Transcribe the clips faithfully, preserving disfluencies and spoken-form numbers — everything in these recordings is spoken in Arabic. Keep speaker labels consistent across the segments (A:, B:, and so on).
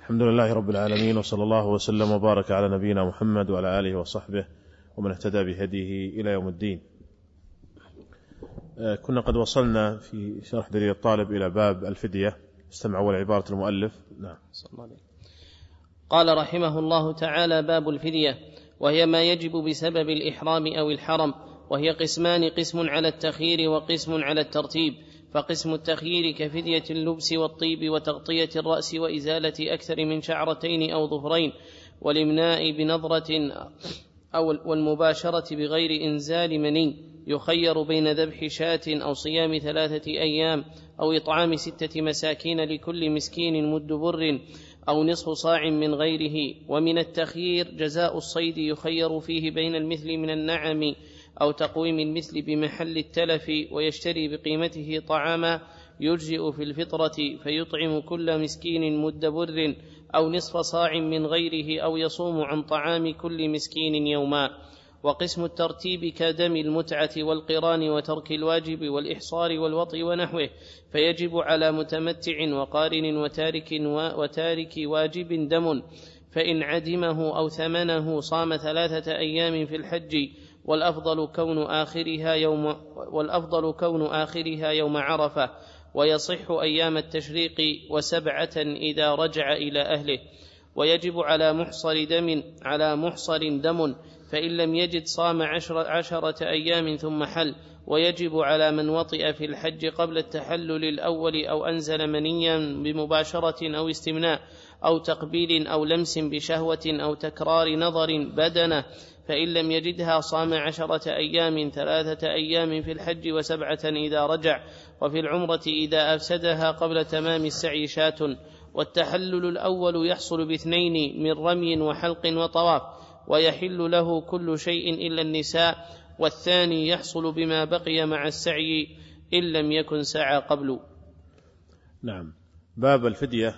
A: الحمد لله رب العالمين، وصلى الله وسلم وبارك على نبينا محمد وعلى آله وصحبه ومن اهتدى بهديه إلى يوم الدين. كنا قد وصلنا في شرح دليل الطالب إلى باب الفدية. استمع أول عبارة المؤلف. نعم.
B: قال رحمه الله تعالى: باب الفدية، وهي ما يجب بسبب الإحرام أو الحرم، وهي قسمان: قسم على التخيير وقسم على الترتيب. فقسم التخيير كفدية اللبس والطيب وتغطية الرأس وإزالة أكثر من شعرتين أو ظفرين، والإمناء بنظرة أو والمباشرة بغير إنزال مني، يخير بين ذبح شاة أو صيام ثلاثة أيام أو إطعام ستة مساكين لكل مسكين مد بر أو نصف صاع من غيره. ومن التخيير جزاء الصيد، يخير فيه بين المثل من النعم أو تقويم المثل بمحل التلف، ويشتري بقيمته طعاما يجزئ في الفطرة، فيطعم كل مسكين مد بر أو نصف صاع من غيره، أو يصوم عن طعام كل مسكين يوما. وقسم الترتيب كدم المتعة والقران وترك الواجب والإحصار والوطء ونحوه، فيجب على متمتع وقارن وتارك, وتارك واجب دم، فإن عدمه أو ثمنه صام ثلاثة أيام في الحج، والأفضل كون آخرها يوم, والأفضل كون آخرها يوم عرفة، ويصح أيام التشريق وسبعة إذا رجع إلى أهله. ويجب على محصر دم على محصر دم فإن لم يجد صام عشر عشرة أيام ثم حل. ويجب على من وطئ في الحج قبل التحلل الأول أو أنزل منيا بمباشرة أو استمناء أو تقبيل أو لمس بشهوة أو تكرار نظر بدنه، فإن لم يجدها صام عشرة أيام ثلاثة أيام في الحج وسبعة إذا رجع. وفي العمرة إذا أفسدها قبل تمام السعي شاة. والتحلل الأول يحصل باثنين من رمي وحلق وطواف، ويحل له كل شيء إلا النساء. والثاني يحصل بما بقي مع السعي إن لم يكن سعى قبل.
A: نعم. باب الفدية.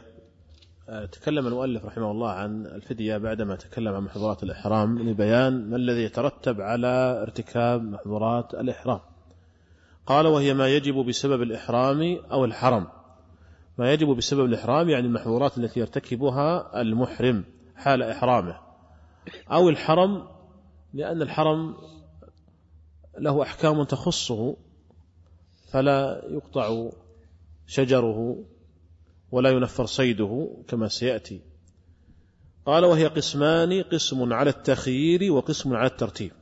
A: تكلم المؤلف رحمه الله عن الفدية بعدما تكلم عن محظورات الإحرام لبيان ما الذي يترتب على ارتكاب محظورات الإحرام. قال: وهي ما يجب بسبب الإحرام أو الحرم. ما يجب بسبب الإحرام يعني المحظورات التي يرتكبها المحرم حال إحرامه، أو الحرم لأن الحرم له أحكام تخصه، فلا يقطع شجره ولا ينفر صيده كما سيأتي. قال: وهي قسمان: قسم على التخيير وقسم على الترتيب.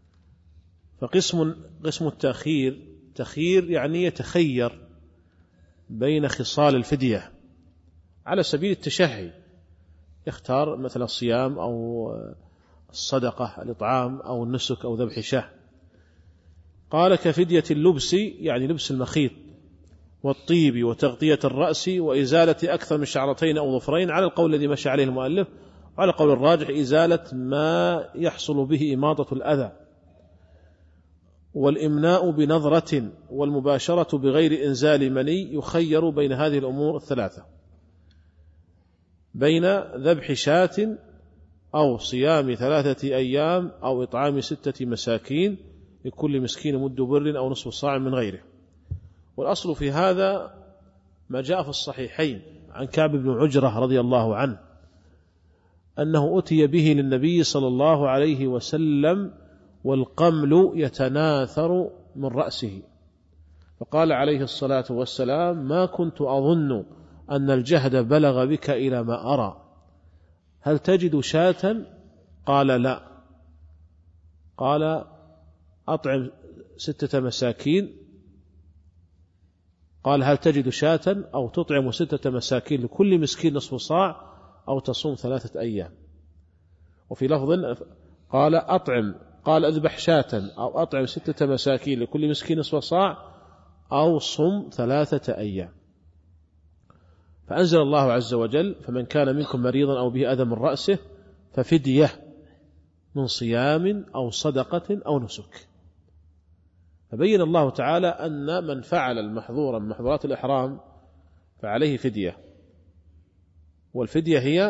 A: فقسم قسم التخيير، تخيير يعني يتخير بين خصال الفدية على سبيل التشهي، يختار مثل الصيام أو الصدقة الإطعام أو النسك أو ذبح شاه. قال: كفدية اللبس يعني لبس المخيط، والطيب وتغطية الرأس وإزالة أكثر من شعرتين أو ظفرين، على القول الذي مشى عليه المؤلف، وعلى قول الراجح إزالة ما يحصل به إماطة الأذى. والإمناء بنظرة والمباشرة بغير إنزال مني، يخير بين هذه الأمور الثلاثة: بين ذبح شاة أو صيام ثلاثة أيام أو إطعام ستة مساكين لكل مسكين مد بر أو نصف صاع من غيره. والأصل في هذا ما جاء في الصحيحين عن كعب بن عجرة رضي الله عنه أنه أتي به للنبي صلى الله عليه وسلم والقمل يتناثر من رأسه، فقال عليه الصلاة والسلام: ما كنت أظن أن الجهد بلغ بك إلى ما أرى، هل تجد شاة؟ قال: لا. قال: أطعم ستة مساكين. قال: هل تجد شاة؟ أو تطعم ستة مساكين لكل مسكين نصف صاع، أو تصوم ثلاثة أيام. وفي لفظ قال: أطعم، قال: أذبح شاة أو أطعم ستة مساكين لكل مسكين نصف صاع، أو صم ثلاثة أيام. فأنزل الله عز وجل: فمن كان منكم مريضا أو به أذى من رأسه ففدية من صيام أو صدقة أو نسك. فبين الله تعالى أن من فعل المحظور من محظورات الإحرام فعليه فدية، والفدية هي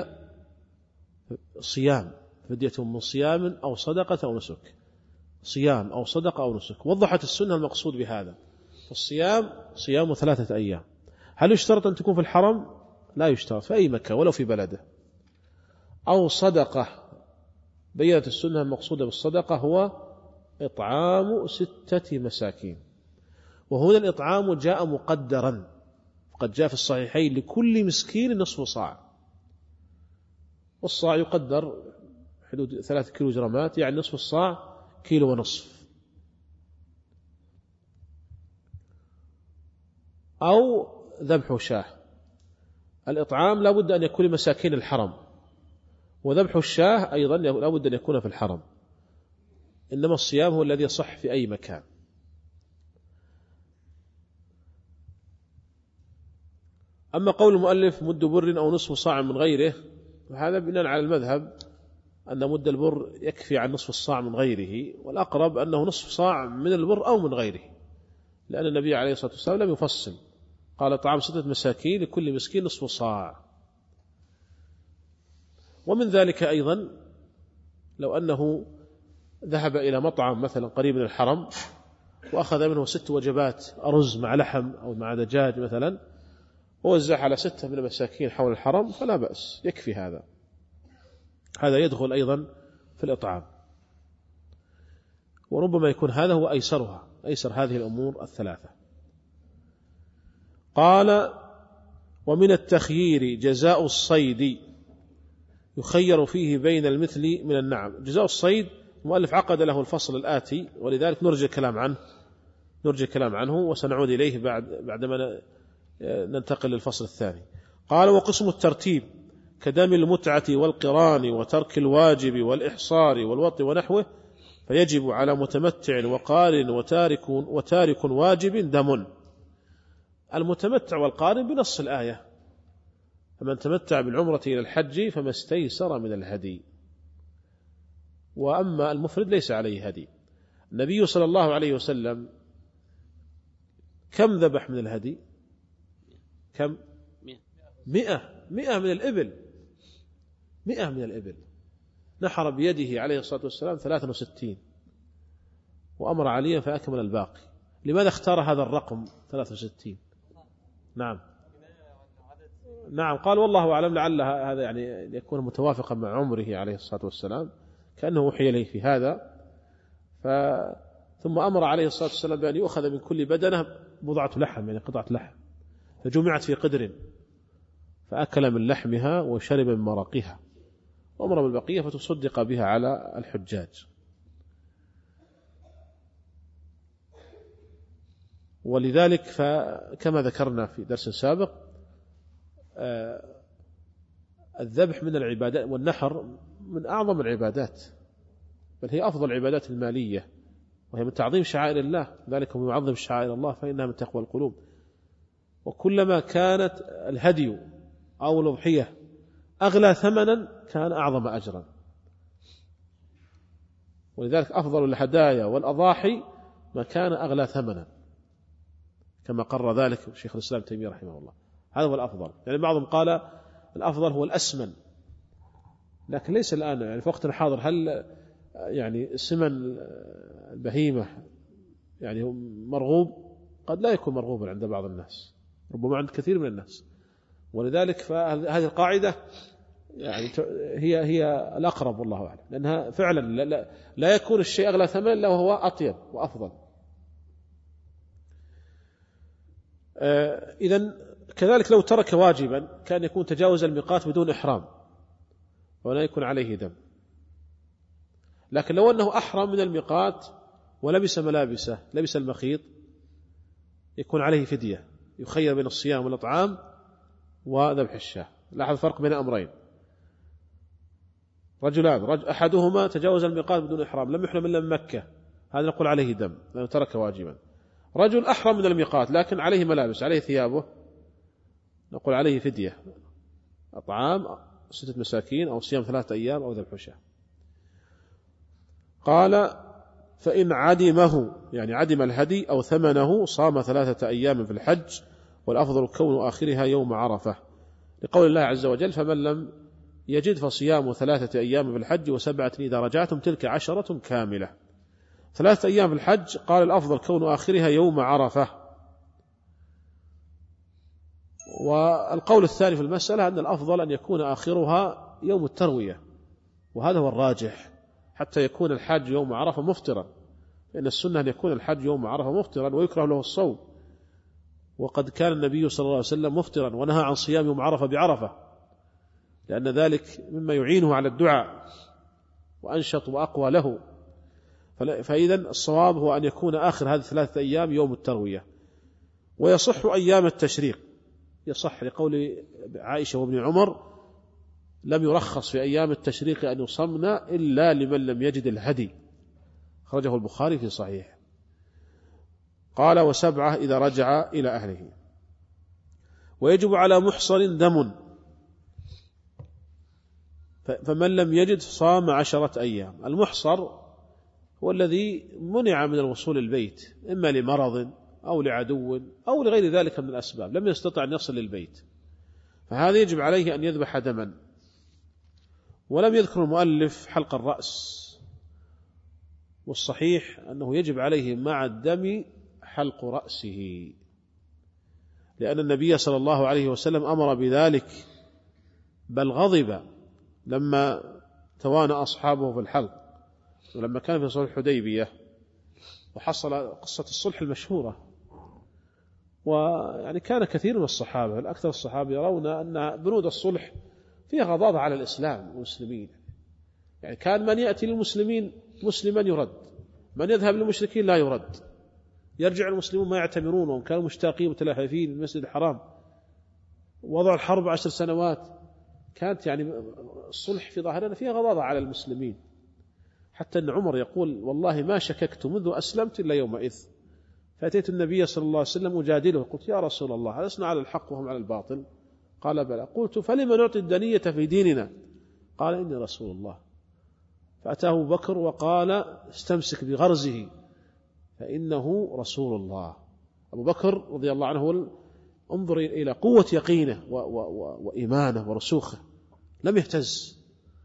A: صيام، فدية من صيام أو صدقة أو نسك، صيام أو صدقة أو نسك. وضحت السنة المقصود بهذا. الصيام صيام ثلاثة أيام. هل يشترط أن تكون في الحرم؟ لا يشترط في أي مكان ولو في بلده. أو صدقة، بيّنت السنة المقصودة بالصدقة هو إطعام ستة مساكين، وهنا الإطعام جاء مقدرا، قد جاء في الصحيحين لكل مسكين نصف صاع، والصاع يقدر حدود ثلاثة كيلو جرامات، يعني نصف الصاع كيلو ونصف. أو ذبح شاه، الإطعام لا بد أن يكون لمساكين الحرم، وذبح الشاه أيضا لا بد أن يكون في الحرم، إنما الصيام هو الذي يصح في أي مكان. أما قول المؤلف مد بر أو نصف صاع من غيره، فهذا بناء على المذهب أن مد البر يكفي عن نصف الصاع من غيره، والأقرب أنه نصف صاع من البر أو من غيره، لأن النبي عليه الصلاة والسلام لم يفصل، قال طعام ستة مساكين لكل مسكين نصف صاع. ومن ذلك أيضا لو أنه ذهب إلى مطعم مثلا قريب من الحرم وأخذ منه ست وجبات أرز مع لحم أو مع دجاج مثلا، ووزع على ستة من المساكين حول الحرم، فلا بأس، يكفي هذا. هذا يدخل أيضا في الإطعام، وربما يكون هذا هو أيسرها، أيسر هذه الأمور الثلاثة. قال: ومن التخيير جزاء الصيد يخير فيه بين المثل من النعم. جزاء الصيد المؤلف عقد له الفصل الآتي، ولذلك نرجع الكلام عنه نرجع الكلام عنه وسنعود إليه بعد بعدما ننتقل للفصل الثاني. قال: وقسم الترتيب كدم المتعة والقران وترك الواجب والإحصار والوط ونحوه، فيجب على متمتع وقارن وتارك وتارك واجب دم. المتمتع والقارن بنص الآية: فمن تمتع بالعمرة إلى الحج فما استيسر من الهدي. وأما المفرد ليس عليه هدي. النبي صلى الله عليه وسلم كم ذبح من الهدي؟ كم؟ مئة مئة من الإبل مئة من الإبل نحر بيده عليه الصلاة والسلام ثلاثة وستين، وأمر عليا فأكمل الباقي. لماذا اختار هذا الرقم ثلاثة وستين؟ نعم نعم قال والله أعلم، لعل هذا يعني يكون متوافقا مع عمره عليه الصلاة والسلام، كأنه وحي إليه في هذا. ف... ثم أمر عليه الصلاة والسلام بأن يؤخذ من كل بدنة بضعة لحم، يعني قطعة لحم، فجمعت في قدر، فأكل من لحمها وشرب من مرقها، وأمر بالبقية فتصدق بها على الحجاج. ولذلك فكما ذكرنا في درس سابق، الذبح من العبادات والنحر من أعظم العبادات، بل هي أفضل العبادات المالية، وهي من تعظيم شعائر الله، ذلك من يعظم شعائر الله فإنها من تقوى القلوب. وكلما كانت الهدي أو الأضحية أغلى ثمنا كان أعظم أجرا، ولذلك أفضل الهدايا والأضاحي ما كان أغلى ثمنا، كما قرر ذلك شيخ الإسلام تيمية رحمه الله. هذا هو الأفضل، يعني بعضهم قال الأفضل هو الأسمن، لكن ليس الآن يعني في وقتنا الحاضر. هل يعني سمن البهيمة يعني مرغوب؟ قد لا يكون مرغوبا عند بعض الناس، ربما عند كثير من الناس. ولذلك فهذه القاعدة يعني هي هي الأقرب والله أعلم، لأنها فعلا لا, لا, لا يكون الشيء أغلى ثمن إلا وهو أطيب وأفضل. إذن كذلك لو ترك واجبا كان يكون تجاوز الميقات بدون إحرام ولا يكون عليه دم. لكن لو أنه أحرم من الميقات ولبس ملابسه، لبس المخيط، يكون عليه فدية، يخير بين الصيام والإطعام وذبح الشاة. لاحظ الفرق بين أمرين: رجلان، رجل أحدهما تجاوز الميقات بدون إحرام، لم يحرم إلا من مكة، هذا نقول عليه دم لأنه ترك واجبا. رجل أحرم من الميقات لكن عليه ملابس، عليه ثيابه، نقول عليه فدية، أطعام ستة مساكين أو صيام ثلاثة أيام أو ذبح شاة. قال: فإن عدمه، يعني عدم الهدي أو ثمنه، صام ثلاثة أيام في الحج، والأفضل كون آخرها يوم عرفة، لقول الله عز وجل: فمن لم يجد فصيام ثلاثة أيام في الحج وسبعة إذا رجعتم تلك عشرة كاملة. ثلاثة أيام في الحج، قال الأفضل كون آخرها يوم عرفة، والقول الثاني في المسألة أن الأفضل أن يكون آخرها يوم التروية، وهذا هو الراجح، حتى يكون الحاج يوم عرفة مفطرا، فإن السنة أن يكون الحاج يوم عرفة مفطرا ويكره له الصوم، وقد كان النبي صلى الله عليه وسلم مفطرا ونهى عن صيام يوم عرفة بعرفة، لأن ذلك مما يعينه على الدعاء وأنشط وأقوى له. فإذا الصواب هو أن يكون آخر هذه الثلاثة أيام يوم التروية. ويصح أيام التشريق، يصح لقول عائشة وابن عمر لم يرخص في أيام التشريق أن يصمن إلا لمن لم يجد الهدي، خرجه البخاري في صحيح. قال وسبعة إذا رجع إلى أهله. ويجب على محصر دم، فمن لم يجد صام عشرة أيام. المحصر هو الذي منع من الوصول البيت، إما لمرض أو لعدو أو لغير ذلك من الأسباب، لم يستطع أن يصل للبيت، فهذا يجب عليه أن يذبح دما. ولم يذكر المؤلف حلق الرأس، والصحيح أنه يجب عليه مع الدم حلق رأسه، لأن النبي صلى الله عليه وسلم أمر بذلك، بل غضب لما توانى أصحابه في الحلق، ولما كان في صلح الحديبية وحصل قصة الصلح المشهورة. ويعني كان كثير من الصحابة، الأكثر الصحابة يرون أن بنود الصلح فيها غضاضة على الإسلام والمسلمين، يعني كان من يأتي للمسلمين مسلما يرد، من يذهب للمشركين لا يرد، يرجع المسلمون ما يعتمرون، وهم كانوا مشتاقين متلهفين المسجد الحرام، وضع الحرب عشر سنوات، كانت يعني الصلح في ظاهرنا فيها غضاضة على المسلمين، حتى أن عمر يقول والله ما شككت منذ أسلمت إلا يومئذ، فأتيت النبي صلى الله عليه وسلم أجادله، قلت يا رسول الله ألسنا على الحق وهم على الباطل؟ قال بلى. قلت فلما نعطي الدنية في ديننا؟ قال إني رسول الله. فأتاه أبو بكر وقال استمسك بغرزه فإنه رسول الله. أبو بكر رضي الله عنه انظر إلى قوة يقينه و و و وإيمانه ورسوخه، لم يهتز.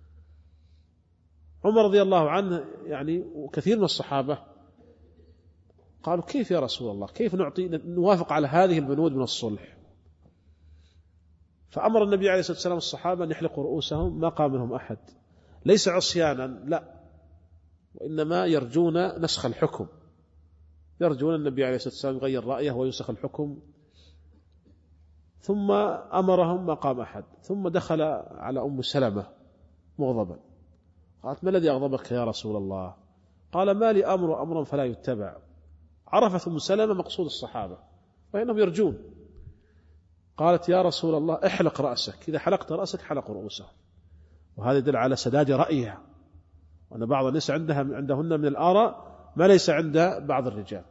A: عمر رضي الله عنه يعني وكثير من الصحابة قالوا كيف يا رسول الله، كيف نعطي نوافق على هذه البنود من الصلح؟ فأمر النبي عليه الصلاة والسلام الصحابة أن يحلقوا رؤوسهم، ما قام منهم أحد، ليس عصيانا لا، وإنما يرجون نسخ الحكم، يرجون النبي عليه الصلاة والسلام يغير رأيه وينسخ الحكم. ثم أمرهم ما قام أحد، ثم دخل على أم سلمة مغضبا، قالت ما الذي أغضبك يا رسول الله؟ قال ما لي أمر أمرا فلا يتبع. عرفت أم سلمة مقصود الصحابة وإنهم يرجون، قالت يا رسول الله احلق رأسك، إذا حلقت رأسك حلق رؤوسهم. وهذا يدل على سداد رأيها، وأن بعض الناس عندها عندهن من الآراء ما ليس عند بعض الرجال.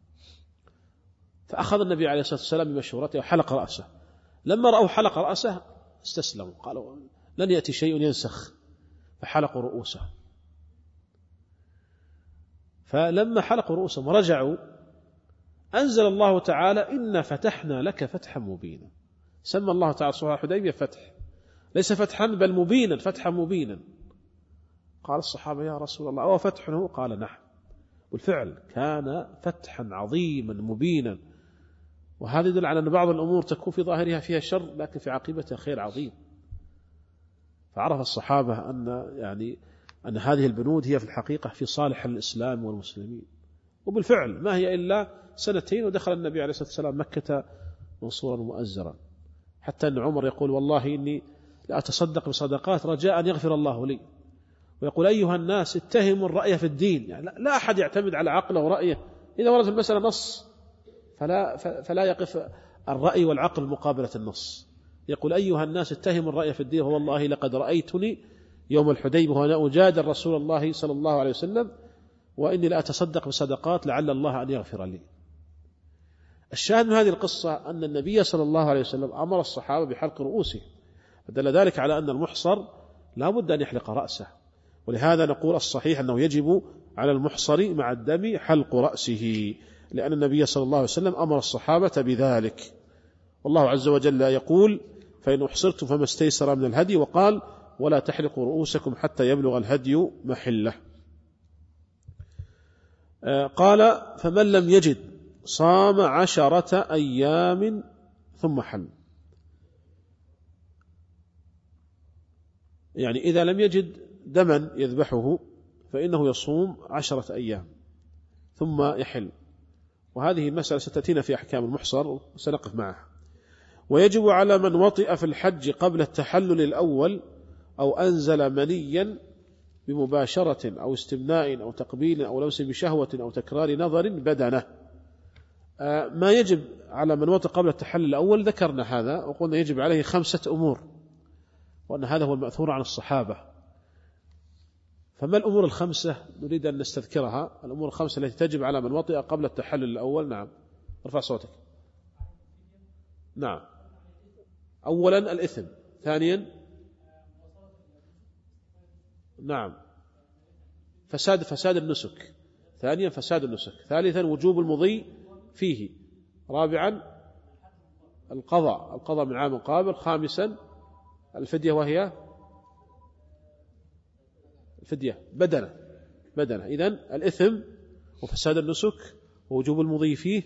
A: فأخذ النبي عليه الصلاة والسلام بمشورته وحلق رأسه. لما رأوا حلق رأسه استسلموا، قالوا لن يأتي شيء ينسخ، فحلقوا رؤوسهم. فلما حلقوا رؤوسهم ورجعوا أنزل الله تعالى إنا فتحنا لك فتحا مبينا. سمى الله تعالى صلح الحديبية فتح، ليس فتحا بل مبينا، فتحا مبينا. قال الصحابة يا رسول الله أو فتحه؟ قال نعم، والفعل كان فتحا عظيما مبينا. وهذا يدل على أن بعض الأمور تكون في ظاهرها فيها شر لكن في عاقبتها خير عظيم. فعرف الصحابة أن يعني أن هذه البنود هي في الحقيقة في صالح الإسلام والمسلمين. وبالفعل ما هي إلا سنتين ودخل النبي عليه الصلاة والسلام مكة منصورا مؤزرا، حتى أن عمر يقول والله إني لأتصدق بصدقات رجاء أن يغفر الله لي. ويقول أيها الناس اتهموا الرأي في الدين، يعني لا أحد يعتمد على عقله ورأيه، إذا ورد المسألة نص فلا, فلا يقف الرأي والعقل مقابلة النص. يقول أيها الناس اتهموا الرأي في الدين، والله لقد رأيتني يوم الحديبية وأنا أجادل رسول الله صلى الله عليه وسلم وإني لا أتصدق بصدقات لعل الله أن يغفر لي. الشاهد من هذه القصة أن النبي صلى الله عليه وسلم أمر الصحابة بحلق رؤوسهم، فدل ذلك على أن المحصر لا بد أن يحلق رأسه. ولهذا نقول الصحيح أنه يجب على المحصر مع الدم حلق رأسه، لأن النبي صلى الله عليه وسلم أمر الصحابة بذلك. والله عز وجل يقول فإن أحصرتم فما استيسر من الهدي، وقال ولا تحلقوا رؤوسكم حتى يبلغ الهدي محله. قال فمن لم يجد صام عشرة أيام ثم حل. يعني إذا لم يجد دما يذبحه فإنه يصوم عشرة أيام ثم يحل، وهذه مسألة ستأتينا في أحكام المحصر وسنقف معها. ويجب على من وطئ في الحج قبل التحلل الأول أو أنزل منيا بمباشرة أو استمناء أو تقبيل أو لمس بشهوة أو تكرار نظر بدنه. ما يجب على من وطئ قبل التحلل الأول ذكرنا هذا وقلنا يجب عليه خمسة أمور، وأن هذا هو المأثور عن الصحابة. فما الأمور الخمسة نريد أن نستذكرها؟ الأمور الخمسة التي تجب على من وطئ قبل التحلل الأول. نعم، ارفع صوتك. نعم، أولا الإثم، ثانيا نعم فساد فساد النسك، ثانيا فساد النسك، ثالثا وجوب المضي فيه، رابعا القضاء القضاء من عام قابل، خامسا الفدية وهي الفدية بدنة بدنة إذن الإثم وفساد النسك ووجوب المضي فيه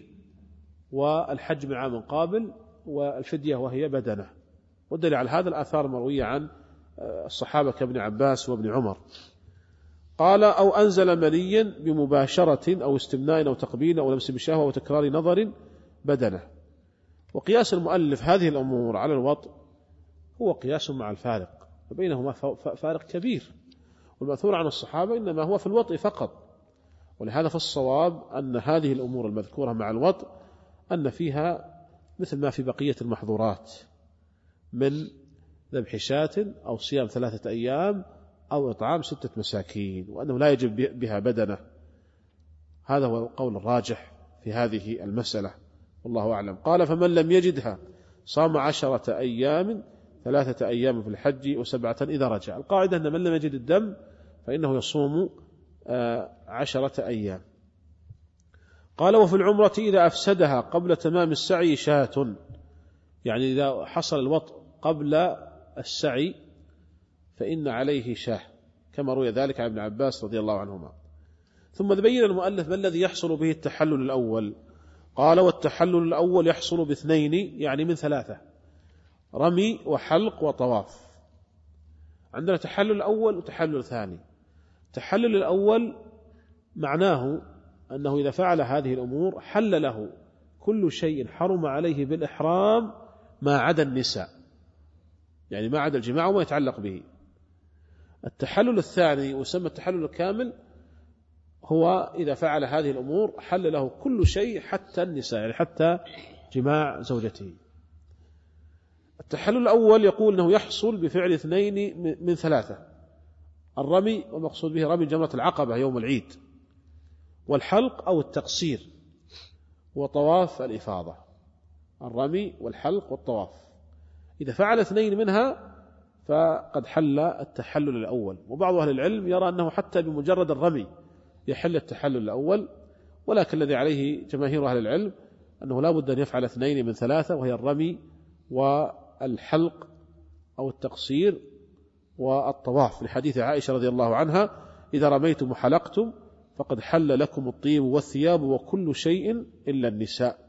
A: والحج من عام قابل والفدية وهي بدنة. والدليل على هذا الآثار المروية عن الصحابة كابن عباس وابن عمر. قال أو أنزل منيا بمباشرة أو استمناء أو تقبيل أو لمس بشهوة أو تكرار نظر بدنه. وقياس المؤلف هذه الأمور على الوطء هو قياس مع الفارق، وبينهما فارق كبير، والمأثور عن الصحابة إنما هو في الوطء فقط. ولهذا فالصواب أن هذه الأمور المذكورة مع الوطء أن فيها مثل ما في بقية المحظورات من ذبح شاة أو صيام ثلاثة أيام أو إطعام ستة مساكين، وأنه لا يجب بها بدنة. هذا هو القول الراجح في هذه المسألة، والله أعلم. قال فمن لم يجدها صام عشرة أيام، ثلاثة أيام في الحج وسبعة إذا رجع. القاعدة أن من لم يجد الدم فإنه يصوم عشرة أيام. قال وفي العمرة إذا أفسدها قبل تمام السعي شاة، يعني إذا حصل الوطء قبل السعي فإن عليه شاه، كما روي ذلك عن ابن عباس رضي الله عنهما. ثم بين المؤلف ما الذي يحصل به التحلل الأول. قال والتحلل الأول يحصل باثنين، يعني من ثلاثة: رمي وحلق وطواف. عندنا تحلل الأول وتحلل ثاني. التحلل الأول معناه أنه إذا فعل هذه الأمور حل له كل شيء حرم عليه بالإحرام ما عدا النساء، يعني ما عدا الجماع وما يتعلق به. التحلل الثاني يسمى التحلل الكامل، هو إذا فعل هذه الأمور حل له كل شيء حتى النساء، يعني حتى جماع زوجته. التحلل الأول يقول أنه يحصل بفعل اثنين من ثلاثة: الرمي، والمقصود به رمي جمرة العقبة يوم العيد، والحلق أو التقصير، وطواف الإفاضة. الرمي والحلق والطواف، إذا فعل اثنين منها فقد حل التحلل الأول. وبعض أهل العلم يرى أنه حتى بمجرد الرمي يحل التحلل الأول، ولكن الذي عليه جماهير أهل العلم أنه لا بد أن يفعل اثنين من ثلاثة، وهي الرمي والحلق أو التقصير والطواف، لحديث عائشة رضي الله عنها: إذا رميتم وحلقتم فقد حل لكم الطيب والثياب وكل شيء إلا النساء.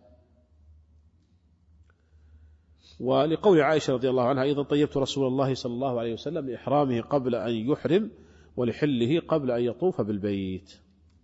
A: ولقول عائشة رضي الله عنها أيضا: طيبت رسول الله صلى الله عليه وسلم لإحرامه قبل أن يحرم ولحله قبل أن يطوف بالبيت.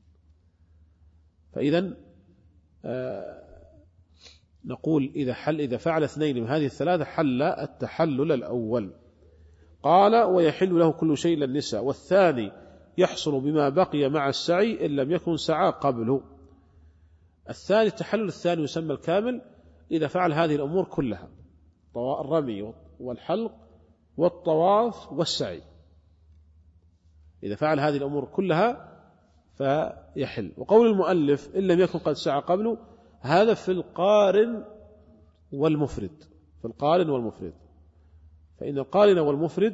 A: فإذا آه نقول إذا حل إذا فعل اثنين من هذه الثلاثة حل التحلل الأول. قال ويحل له كل شيء إلا النساء. والثاني يحصل بما بقي مع السعي إن لم يكن سعى قبله. الثاني التحلل الثاني يسمى الكامل إذا فعل هذه الأمور كلها: الرمي والحلق والطواف والسعي. إذا فعل هذه الأمور كلها فيحل. وقول المؤلف إن لم يكن قد سعى قبله، هذا في القارن والمفرد، في القارن والمفرد. فإن القارن والمفرد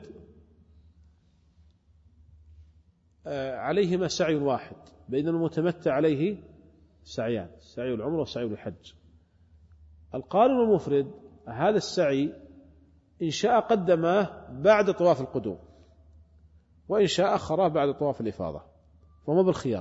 A: عليهما سعي واحد، بين المتمتع عليه سعيان: سعي العمر وسعي الحج. القارن والمفرد هذا السعي إن شاء قدمه بعد طواف القدوم، وإن شاء أخره بعد طواف الإفاضة، فهو بالخيار.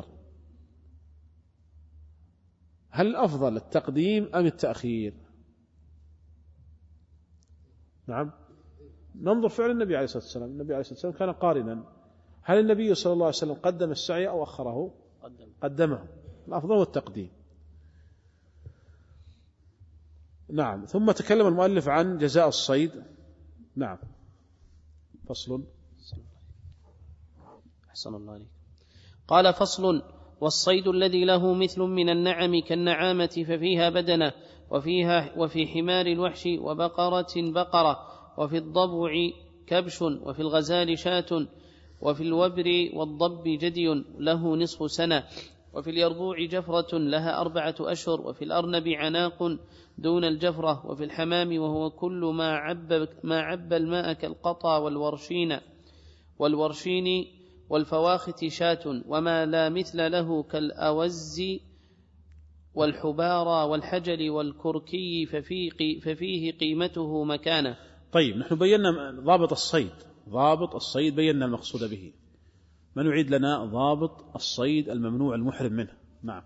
A: هل الأفضل التقديم أم التأخير؟ نعم ننظر فعل النبي عليه الصلاة والسلام. النبي عليه الصلاة والسلام كان قارنا. هل النبي صلى الله عليه وسلم قدم السعي أو أخره؟
B: قدم.
A: قدمه. الأفضل والتقديم. نعم. ثم تكلم المؤلف عن جزاء الصيد. نعم. فصل.
B: أحسن الله عليك. قال: فصل: والصيد الذي له مثل من النعم كالنعامة ففيها بدنة، وفيها وفي حمار الوحش وبقرة بقرة، وفي الضبع كبش، وفي الغزال شاة، وفي الوبر والضب جدي له نصف سنة، وفي اليربوع جفرة لها أربعة أشهر، وفي الأرنب عناق دون الجفرة، وفي الحمام وهو كل ما عب, ما عب الماء كالقطا والورشين والورشين والفواخت شاة، وما لا مثل له كالأوز والحبارى والحجل والكركي ففيه, ففيه قيمته مكانه.
A: طيب، نحن بينا ضابط الصيد. ضابط الصيد بينا المقصود به. من يعيد لنا ضابط الصيد الممنوع المحرم منه؟ نعم.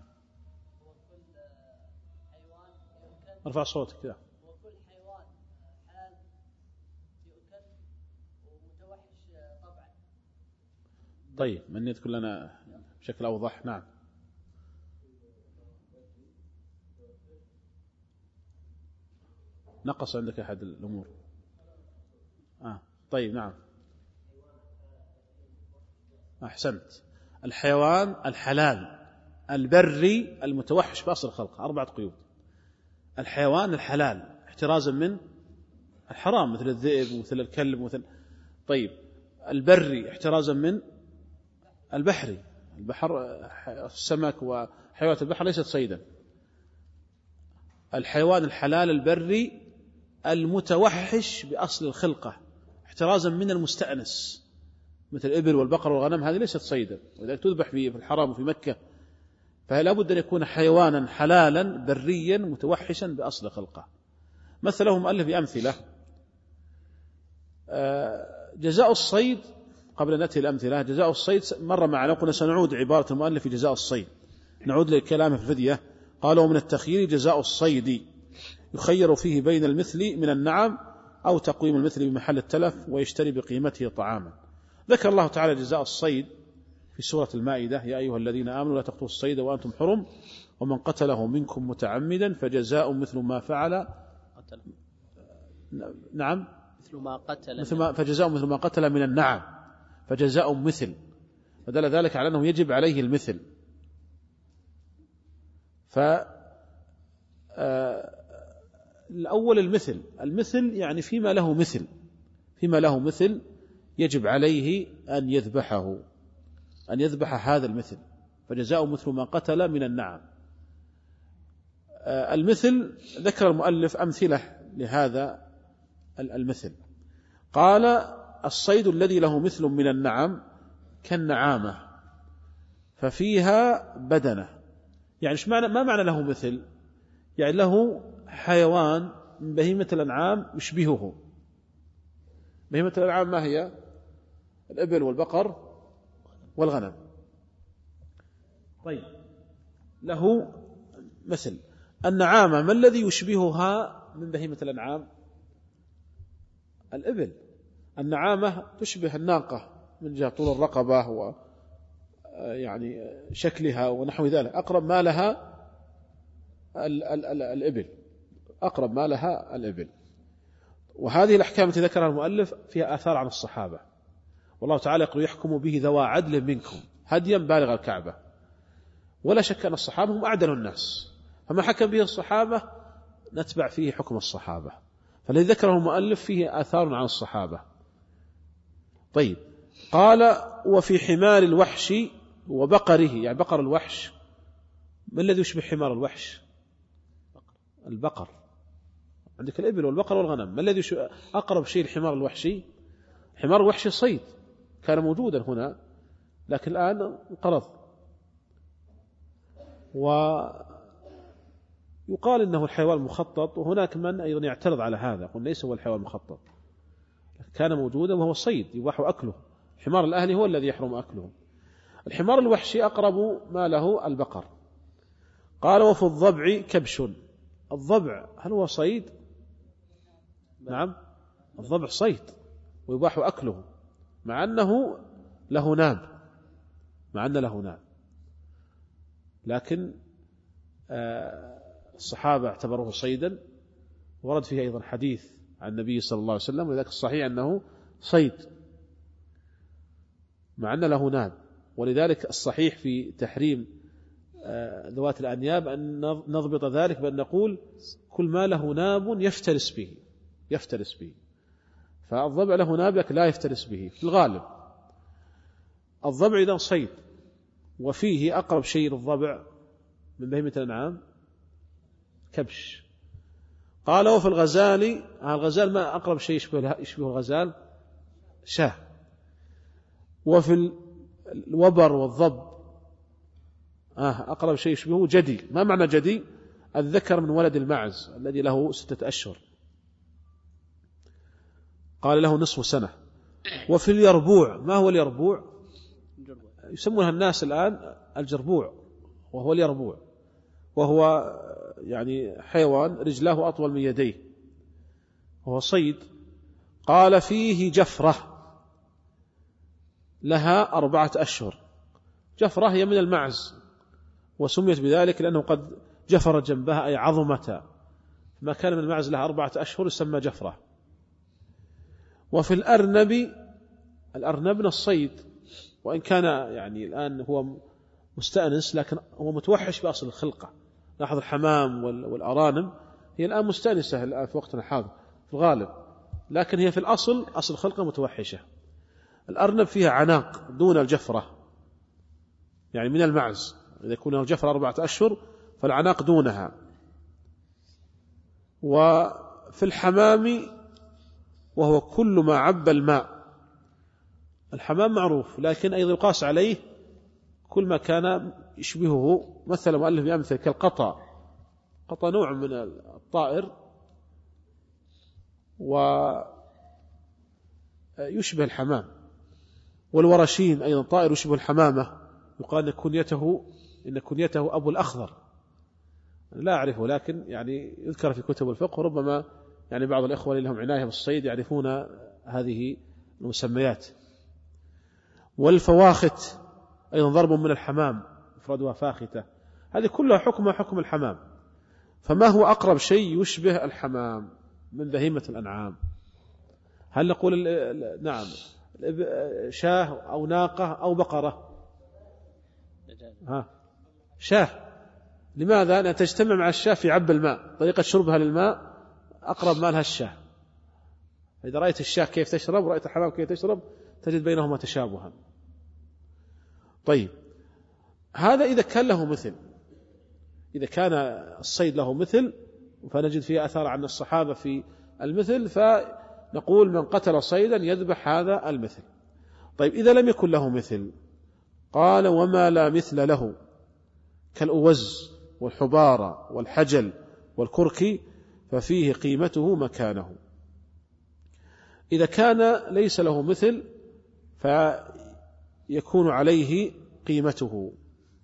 A: ارفع صوتك كذا.
C: وكل حيوان حلال يؤكل ومتوحش طبعا.
A: طيب، من يذكر لنا بشكل أوضح؟ نعم. نقص عندك أحد الأمور. آه. طيب، نعم. أحسنت. الحيوان الحلال البري المتوحش بأصل الخلق، أربعة قيود. الحيوان الحلال احترازا من الحرام مثل الذئب ومثل الكلب ومثل. طيب، البري احترازا من البحري. البحر السمك وحيوانات البحر ليست صيدا. الحيوان الحلال البري المتوحش بأصل الخلقة احترازا من المستأنس مثل الإبل والبقر والغنم، هذه ليست صيدا، وإذا تذبح في الحرام وفي مكة، فلا بد أن يكون حيوانا حلالا بريا متوحشا بأصل خلقه. مثله مؤلف بأمثلة. جزاء الصيد، قبل أن نأتي الأمثلة، جزاء الصيد مر معنا، قلنا سنعود عبارة المؤلف في جزاء الصيد، نعود للكلام في الفدية. قالوا: من التخيير جزاء الصيد يخير فيه بين المثل من النعم أو تقويم المثل بمحل التلف ويشتري بقيمته طعاما. ذكر الله تعالى جزاء الصيد في سورة المائدة: يا أيها الذين آمنوا لا تقتلوا الصيد وأنتم حرم ومن قتله منكم متعمدا فجزاء مثل ما فعل.
B: قتل.
A: نعم.
B: مثل ما قتل.
A: مثل ما فجزاء مثل ما قتل من النعم، فجزاء مثل، فدل ذلك على أنه يجب عليه المثل. ف الأول المثل. المثل يعني فيما له مثل، فيما له مثل يجب عليه أن يذبحه، أن يذبح هذا المثل، فجزاء مثل ما قتل من النعم. المثل ذكر المؤلف أمثلة لهذا المثل. قال: الصيد الذي له مثل من النعم كالنعامة ففيها بدنة. يعني ما معنى له مثل؟ يعني له حيوان من بهيمة الأنعام يشبهه. بهيمة الأنعام ما هي؟ الإبل والبقر والغنم. طيب، له مثل. النعامة ما الذي يشبهها من بهيمة الأنعام؟ الإبل. النعامة تشبه الناقة من جهة طول الرقبة و يعني شكلها ونحو ذلك، أقرب ما لها ال ال ال الإبل، أقرب ما لها الإبل. وهذه الأحكام التي ذكرها المؤلف فيها آثار عن الصحابة، والله تعالى يقول: يحكم به ذوى عدل منكم هديا بالغ الكعبة. ولا شك أن الصحابة هم أعدل الناس، فما حكم به الصحابة نتبع فيه حكم الصحابة. فالذي ذكره المؤلف فيه آثار عن الصحابة. طيب، قال: وفي حمار الوحش وبقره، يعني بقر الوحش. ما الذي يشبه حمار الوحش؟ البقر. عندك الإبل والبقر والغنم، ما الذي أقرب شيء الحمار الوحشي؟ حمار الوحشي صيد كان موجودا هنا لكن الآن انقرض. ويقال إنه الحيوان المخطط، وهناك من أيضا يعترض على هذا، قل ليس هو الحيوان المخطط، كان موجودا وهو الصيد يباح أكله. حمار الأهلي هو الذي يحرم أكله. الحمار الوحشي أقرب ما له البقر. قال: وفي الضبع كبش. الضبع هل هو صيد؟ نعم، الضبع صيد. ويباح أكله مع أنه له ناب، مع أنه له ناب، لكن الصحابة اعتبروه صيدا، ورد فيه أيضا حديث عن النبي صلى الله عليه وسلم، ولذلك الصحيح أنه صيد مع أن له ناب. ولذلك الصحيح في تحريم ذوات الأنياب أن نضبط ذلك بأن نقول كل ما له ناب يفترس به، يفترس به. فالضبع له ناب لكن لا يفترس به في الغالب. الضبع إذا صيد، وفيه أقرب شيء للضبع من بهيمة الأنعام كبش. قال وفي الغزال، الغزال ما أقرب شيء يشبه يشبه الغزال؟ شاه. وفي الوبر والضب آه أقرب شيء يشبهه جدي. ما معنى جدي؟ الذكر من ولد المعز الذي له ستة أشهر، قال له نصف سنة. وفي اليربوع، ما هو اليربوع؟ يسمونها الناس الآن الجربوع، وهو اليربوع، وهو يعني حيوان رجلاه أطول من يديه، وهو صيد. قال فيه جفرة لها أربعة أشهر. جفرة هي من المعز، وسميت بذلك لأنه قد جفر جنبها أي عظمتها، ما كان من المعز لها أربعة أشهر يسمى جفرة. وفي الأرنب، الأرنب من الصيد، وإن كان يعني الآن هو مستأنس لكن هو متوحش بأصل الخلقة. لاحظ الحمام والأرانب هي الآن مستأنسة الآن في وقتنا الحاضر في الغالب، لكن هي في الأصل أصل الخلقة متوحشة. الأرنب فيها عناق دون الجفرة، يعني من المعز، إذا يكون الجفرة أربعة أشهر فالعناق دونها. وفي الحمام، وهو كل ما عب الماء. الحمام معروف، لكن أيضا يقاس عليه كل ما كان يشبهه. مثل مؤلف بأمثل كالقطا، قطا نوع من الطائر ويشبه الحمام. والورشين أيضا طائر يشبه الحمامة، يقال إن كنيته إن كنيته أبو الأخضر، لا أعرفه لكن يعني يذكر في كتب الفقه، وربما يعني بعض الإخوة اللي لهم عناية بالصيد يعرفون هذه المسميات. والفواخت أيضا ضرب من الحمام، مفردها فاختة، هذه كلها حكمها حكم الحمام. فما هو أقرب شيء يشبه الحمام من بهيمة الأنعام؟ هل نقول نعم شاه أو ناقة أو بقرة؟ ها شاه. لماذا؟ لأن تجتمع مع الشاه في عب الماء، طريقة شربها للماء أقرب ما لها الشاه. إذا رأيت الشاه كيف تشرب ورأيت الحمام كيف تشرب تجد بينهما تشابها. طيب، هذا إذا كان له مثل. إذا كان الصيد له مثل فنجد فيه أثار عن الصحابة في المثل، فنقول من قتل صيدا يذبح هذا المثل. طيب، إذا لم يكن له مثل، قال وما لا مثل له كالأوز والحبارة والحجل والكركي ففيه قيمته مكانه. إذا كان ليس له مثل فيكون عليه قيمته.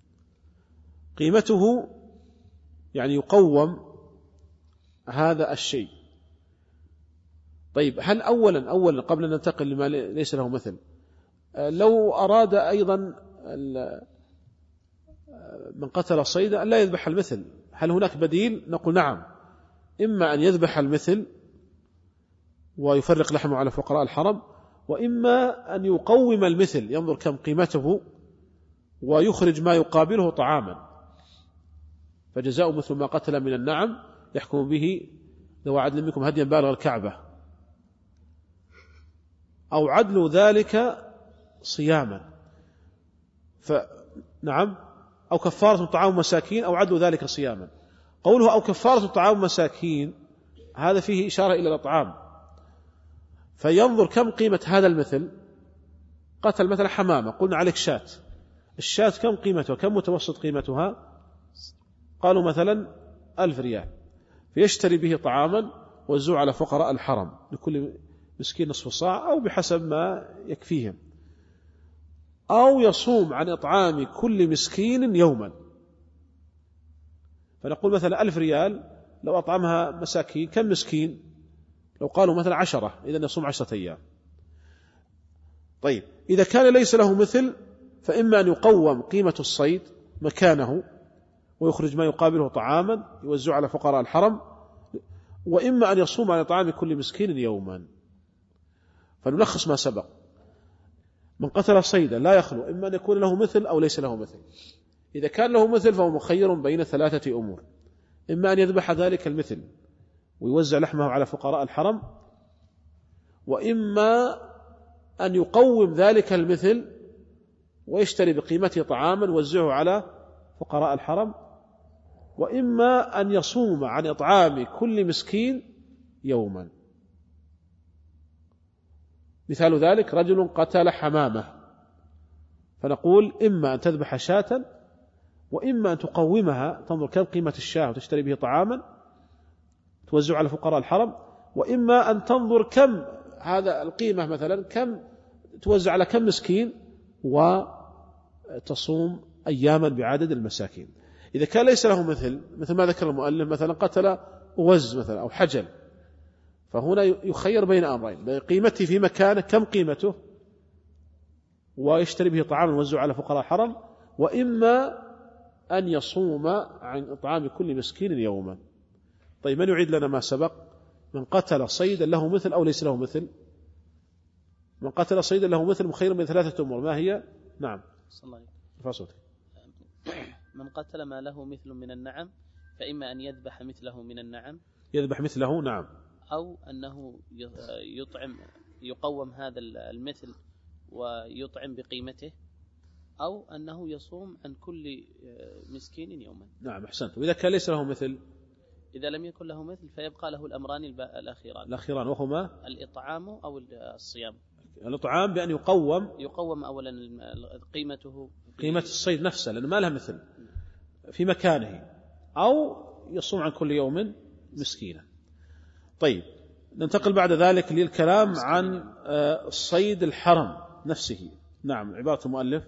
A: قيمته يعني يقوم هذا الشيء. طيب، هل أولا أولا قبل أن ننتقل لما ليس له مثل، لو أراد أيضا من قتل صيدا أن لا يذبح المثل، هل هناك بديل؟ نقول نعم، إما أن يذبح المثل ويفرق لحمه على فقراء الحرم، وإما أن يقوم المثل، ينظر كم قيمته ويخرج ما يقابله طعاما، فجزاء مثل ما قتل من النعم يحكم به ذو عدل منكم هديا بالغ الكعبة، أو عدل ذلك صياما، فنعم، أو كفارة طعام مساكين، أو عدل ذلك صياما. قوله أو كفارة طعام مساكين هذا فيه إشارة إلى الأطعام، فينظر كم قيمة هذا المثل. قتل مثلا حمامة، قلنا عليك شاة، الشاة كم قيمتها، كم متوسط قيمتها؟ قالوا مثلا ألف ريال، فيشتري به طعاما ويوزعه على فقراء الحرم، لكل مسكين نصف صاع أو بحسب ما يكفيهم، أو يصوم عن إطعام كل مسكين يوما. فنقول مثلا ألف ريال لو أطعمها مساكين كم مسكين؟ لو قالوا مثلا عشرة، إذن يصوم عشرة أيام.
D: طيب إذا كان ليس له مثل فإما أن يقوم قيمة الصيد مكانه ويخرج ما يقابله طعاما يوزع على فقراء الحرم، وإما أن يصوم على طعام كل مسكين يوما. فنلخص ما سبق: من قتل صيدا لا يخلو إما أن يكون له مثل أو ليس له مثل. إذا كان له مثل فهو مخير بين ثلاثة أمور: إما أن يذبح ذلك المثل ويوزع لحمه على فقراء الحرم، وإما أن يقوم ذلك المثل ويشتري بقيمته طعاما ويوزعه على فقراء الحرم، وإما أن يصوم عن إطعام كل مسكين يوما. مثال ذلك: رجل قتل حمامة، فنقول إما أن تذبح شاة، وإما أن تقومها تنظر كم قيمة الشاة وتشتري به طعاما توزع على فقراء الحرم، وإما أن تنظر كم هذا القيمة مثلا كم توزع على كم مسكين وتصوم أياما بعدد المساكين. إذا كان ليس له مثل، مثل ما ذكر المؤلف، مثلا قتل وز مثلا أو حجل، فهنا يخير بين أمرين: بين قيمته في مكانه كم قيمته ويشتري به طعاما ويوزع على فقراء الحرم، وإما أن يصوم عن إطعام كل مسكين يوما. طيب من يعيد لنا ما سبق؟ من قتل صيدا له مثل أو ليس له مثل؟ من قتل صيدا له مثل مخير من ثلاثة أمور، ما هي؟ نعم فصوتك.
B: من قتل ما له مثل من النعم فإما أن يذبح مثله من النعم،
D: يذبح مثله نعم،
B: أو أنه يطعم يقوم هذا المثل ويطعم بقيمته، أو أنه يصوم عن كل مسكين يوما.
D: نعم أحسنت. وإذا كان ليس له مثل؟
B: إذا لم يكن له مثل فيبقى له الأمران الأخيران
D: الأخيران وهما
B: الإطعام أو الصيام.
D: الإطعام بأن يقوم
B: يقوم أولا قيمته
D: قيمة الصيد نفسه لأنه ما له مثل في مكانه، أو يصوم عن كل يوم مسكينا. طيب ننتقل بعد ذلك للكلام عن صيد الحرم نفسه. نعم عبارة المؤلف.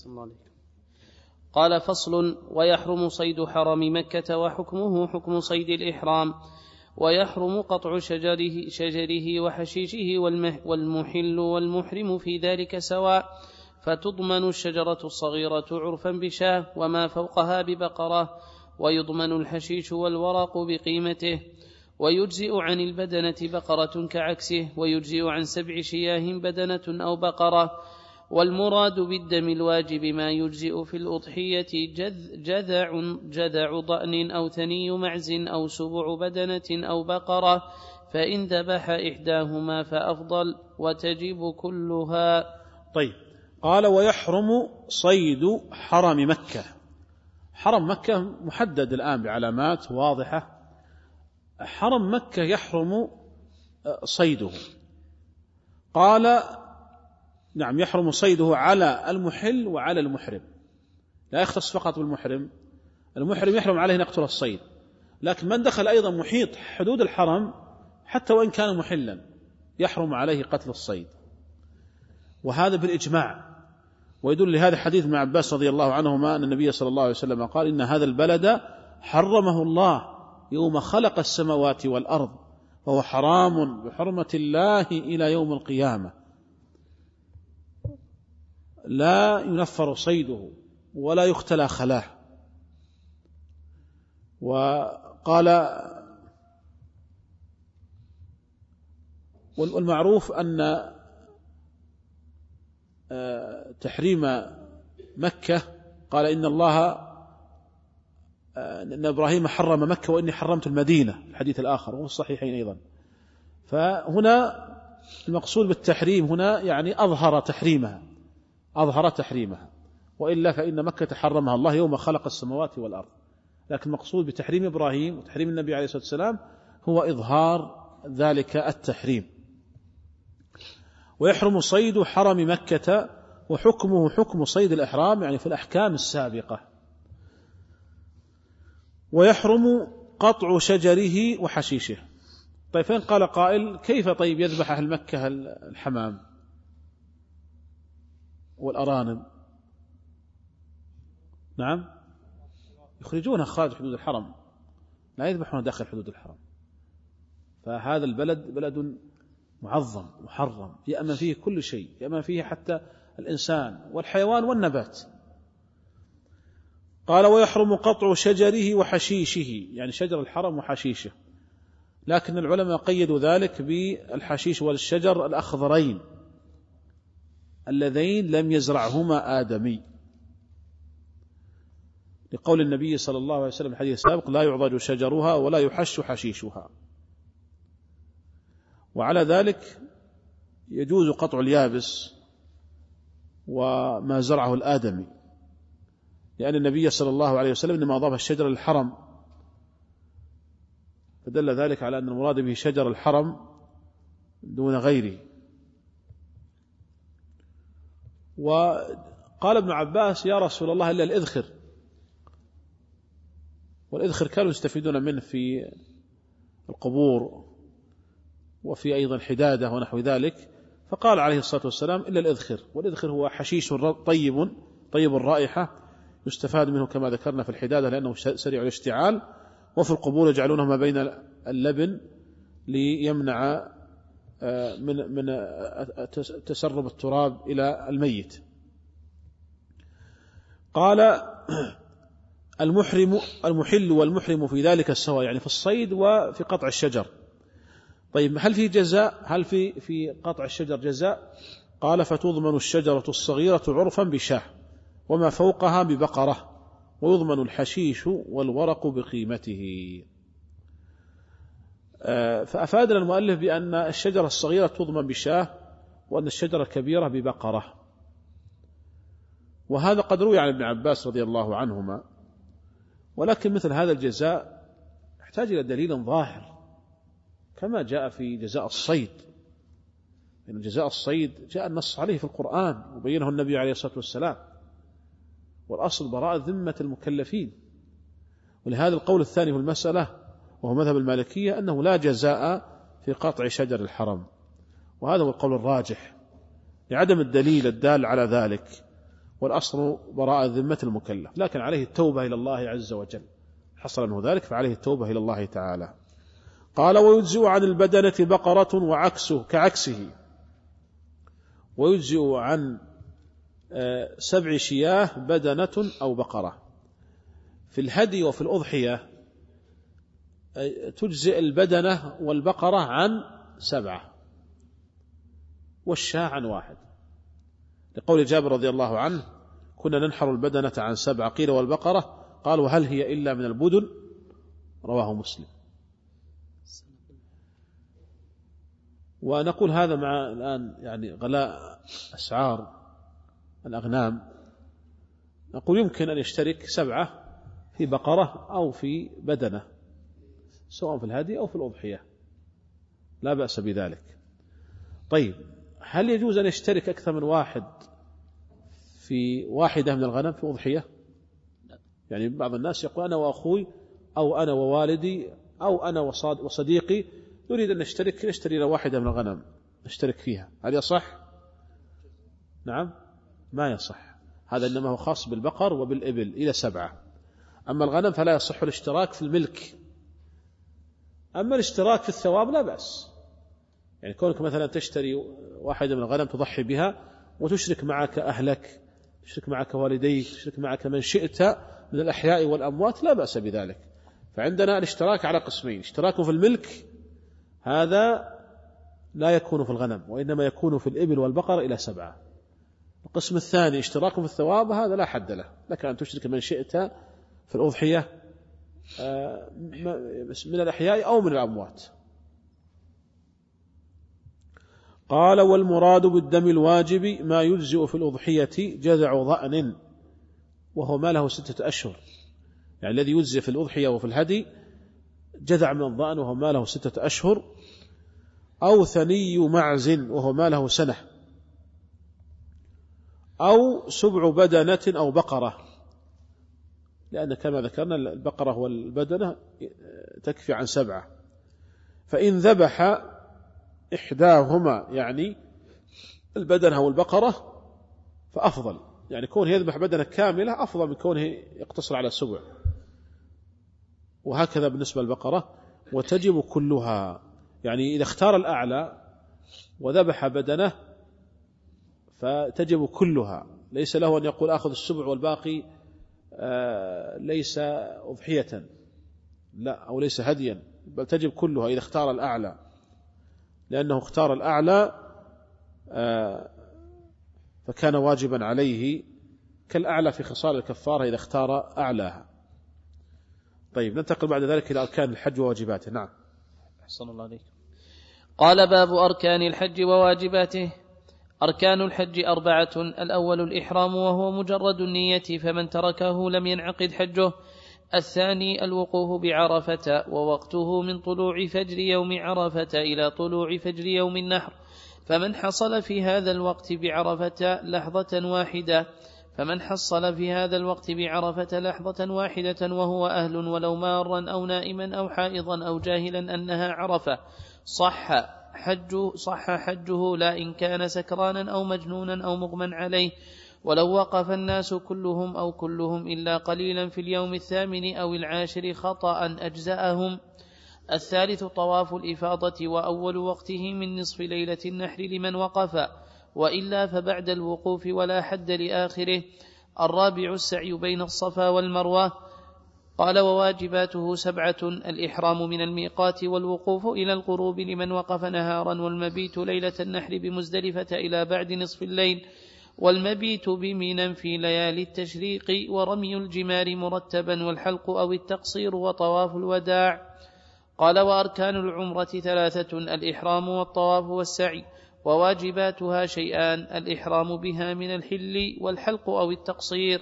B: قال: فصل: ويحرم صيد حرم مكة وحكمه حكم صيد الإحرام، ويحرم قطع شجره, شجره وحشيشه، والمحل والمحرم في ذلك سواء، فتضمن الشجرة الصغيرة عرفا بشاه وما فوقها ببقرة، ويضمن الحشيش والورق بقيمته، ويجزئ عن البدنة بقرة كعكسه، ويجزئ عن سبع شياه بدنة أو بقرة. والمراد بالدم الواجب ما يجزئ في الأضحية جذع, جذع ضأن أو ثني معز أو سبع بدنة أو بقرة، فإن ذبح إحداهما فأفضل، وتجب كلها.
D: طيب قال: ويحرم صيد حرم مكة. حرم مكة محدد الآن بعلامات واضحة. حرم مكة يحرم صيده. قال: نعم يحرم صيده على المحل وعلى المحرم، لا يختص فقط بالمحرم. المحرم يحرم عليه نقتل الصيد، لكن من دخل أيضا محيط حدود الحرم حتى وإن كان محلا يحرم عليه قتل الصيد، وهذا بالإجماع. ويدل لهذا حديث ابن عباس رضي الله عنهما أن النبي صلى الله عليه وسلم قال: إن هذا البلد حرمه الله يوم خلق السماوات والأرض، فهو حرام بحرمة الله إلى يوم القيامة، لا ينفر صيده ولا يختلى خلاه. وقال: والمعروف أن تحريم مكة، قال: إن الله إن إبراهيم حرم مكة وإني حرمت المدينة، الحديث الآخر وهو الصحيحين أيضا. فهنا المقصود بالتحريم هنا يعني أظهر تحريمها، أظهر تحريمها، وإلا فإن مكة حرمها الله يوم خلق السماوات والأرض. لكن المقصود بتحريم إبراهيم وتحريم النبي عليه الصلاة والسلام هو إظهار ذلك التحريم. ويحرم صيد حرم مكة وحكمه حكم صيد الإحرام، يعني في الأحكام السابقة. ويحرم قطع شجره وحشيشه. طيب فين قال قائل: كيف طيب يذبح أهل مكة الحمام والأرانب؟ نعم يخرجونها خارج حدود الحرم، لا يذبحون داخل حدود الحرم. فهذا البلد بلد معظم محرم يأمن فيه كل شيء، يأمن فيه حتى الإنسان والحيوان والنبات. قال ويحرم قطع شجره وحشيشه، يعني شجر الحرم وحشيشه، لكن العلماء قيدوا ذلك بالحشيش والشجر الأخضرين اللذين لم يزرعهما آدمي، لقول النبي صلى الله عليه وسلم الحديث السابق لا يعضد شجرها ولا يحش حشيشها. وعلى ذلك يجوز قطع اليابس وما زرعه الآدمي، لأن النبي صلى الله عليه وسلم إنما أضاف الشجر للحرم، فدل ذلك على أن المراد به شجر الحرم دون غيره. وقال ابن عباس يا رسول الله إلا الإذخر، والإذخر كانوا يستفيدون منه في القبور وفي أيضا حدادة ونحو ذلك، فقال عليه الصلاة والسلام إلا الإذخر، والإذخر هو حشيش طيب طيب الرائحة يستفاد منه كما ذكرنا في الحدادة لأنه سريع الاشتعال، وفي القبور يجعلونه ما بين اللبن ليمنع من من تسرب التراب إلى الميت. قال المحرم المحل والمحرم في ذلك السواء، يعني في الصيد وفي قطع الشجر. طيب هل في جزاء؟ هل في في قطع الشجر جزاء؟ قال فتضمن الشجرة الصغيرة عرفا بشاه وما فوقها ببقرة، ويضمن الحشيش والورق بقيمته. فأفادنا المؤلف بأن الشجرة الصغيرة تضمن بشاه، وأن الشجرة الكبيرة ببقرة، وهذا قد روي عن ابن عباس رضي الله عنهما. ولكن مثل هذا الجزاء يحتاج إلى دليل ظاهر كما جاء في جزاء الصيد، لأن جزاء الصيد جاء النص عليه في القرآن وبينه النبي عليه الصلاة والسلام، والأصل براءة ذمة المكلفين. ولهذا القول الثاني في المسألة وهو مذهب المالكية أنه لا جزاء في قطع شجر الحرم، وهذا هو القول الراجح لعدم الدليل الدال على ذلك، والأصل براءة ذمة المكلف، لكن عليه التوبة إلى الله عز وجل، حصل منه ذلك فعليه التوبة إلى الله تعالى. قال ويجزئ عن البدنة بقرة وعكسه كعكسه، ويجزئ عن سبع شياه بدنة أو بقرة. في الهدي وفي الأضحية تجزئ البدنة والبقرة عن سبعة والشاة عن واحد، لقول جابر رضي الله عنه كنا ننحر البدنة عن سبعة، قيل والبقرة؟ قال وهل هي إلا من البدن؟ رواه مسلم. ونقول هذا مع الآن يعني غلاء أسعار الأغنام، نقول يمكن أن يشترك سبعة في بقرة أو في بدنة، سواء في الهدي أو في الأضحية، لا بأس بذلك. طيب هل يجوز أن يشترك أكثر من واحد في واحدة من الغنم في أضحية؟ يعني بعض الناس يقول أنا وأخوي أو أنا ووالدي أو أنا وصديقي نريد أن نشترك نشتري له واحدة من الغنم نشترك فيها، هل يصح؟ نعم ما يصح، هذا إنما هو خاص بالبقر وبالإبل إلى سبعة، أما الغنم فلا يصح الاشتراك في الملك. أما الاشتراك في الثواب لا بأس، يعني كونك مثلا تشتري واحدة من الغنم تضحي بها وتشرك معك أهلك، تشرك معك والديك، تشرك معك من شئت من الأحياء والأموات، لا بأس بذلك. فعندنا الاشتراك على قسمين، اشتراك في الملك هذا لا يكون في الغنم وإنما يكون في الإبل والبقر إلى سبعة. القسم الثاني اشتراك في الثواب، هذا لا حد له، لك أن تشرك من شئت في الأضحية من الأحياء أو من الأموات. قال والمراد بالدم الواجب ما يجزئ في الأضحية جذع ضأن وهو ما له ستة أشهر، يعني الذي يجزئ في الأضحية وفي الهدي جذع من الضأن وهو ما له ستة أشهر، أو ثني معز وهو ما له سنة، أو سبع بدنة أو بقرة، لأن كما ذكرنا البقرة والبدنة تكفي عن سبعة. فإن ذبح إحداهما يعني البدنة والبقرة فأفضل، يعني كونه يذبح بدنة كاملة أفضل من كونه يقتصر على سبع، وهكذا بالنسبة للبقرة. وتجب كلها، يعني إذا اختار الأعلى وذبح بدنه فتجب كلها، ليس له أن يقول أخذ السبع والباقي ليس أضحية، لا، أو ليس هديا، بل تجب كلها إذا اختار الأعلى، لأنه اختار الأعلى فكان واجبا عليه كالأعلى في خصال الكفارة إذا اختار أعلاها. طيب، ننتقل بعد ذلك إلى أركان الحج وواجباته. نعم.
B: أحسن الله عليك. قال: باب أركان الحج وواجباته. أركان الحج أربعة: الأول الإحرام وهو مجرد النية فمن تركه لم ينعقد حجه. الثاني الوقوف بعرفة ووقته من طلوع فجر يوم عرفة إلى طلوع فجر يوم النحر، فمن حصل في هذا الوقت بعرفة لحظة واحدة فمن حصل في هذا الوقت بعرفة لحظة واحدة وهو أهل ولو مارا أو نائما أو حائضا أو جاهلا أنها عرفة صح حجه, صح حجه لا إن كان سكرانا أو مجنونا أو مغمى عليه، ولو وقف الناس كلهم أو كلهم إلا قليلا في اليوم الثامن أو العاشر خطأ أجزأهم. الثالث طواف الإفاضة وأول وقته من نصف ليلة النحر لمن وقف، وإلا فبعد الوقوف ولا حد لآخره. الرابع السعي بين الصفا والمروة. قال: وواجباته سبعة: الإحرام من الميقات والوقوف إلى الغروب لمن وقف نهارا، والمبيت ليلة النحر بمزدلفة إلى بعد نصف الليل، والمبيت بمنى في ليالي التشريق، ورمي الجمار مرتبا، والحلق أو التقصير، وطواف الوداع. قال: وأركان العمرة ثلاثة: الإحرام والطواف والسعي. وواجباتها شيئان: الإحرام بها من الحل، والحلق أو التقصير،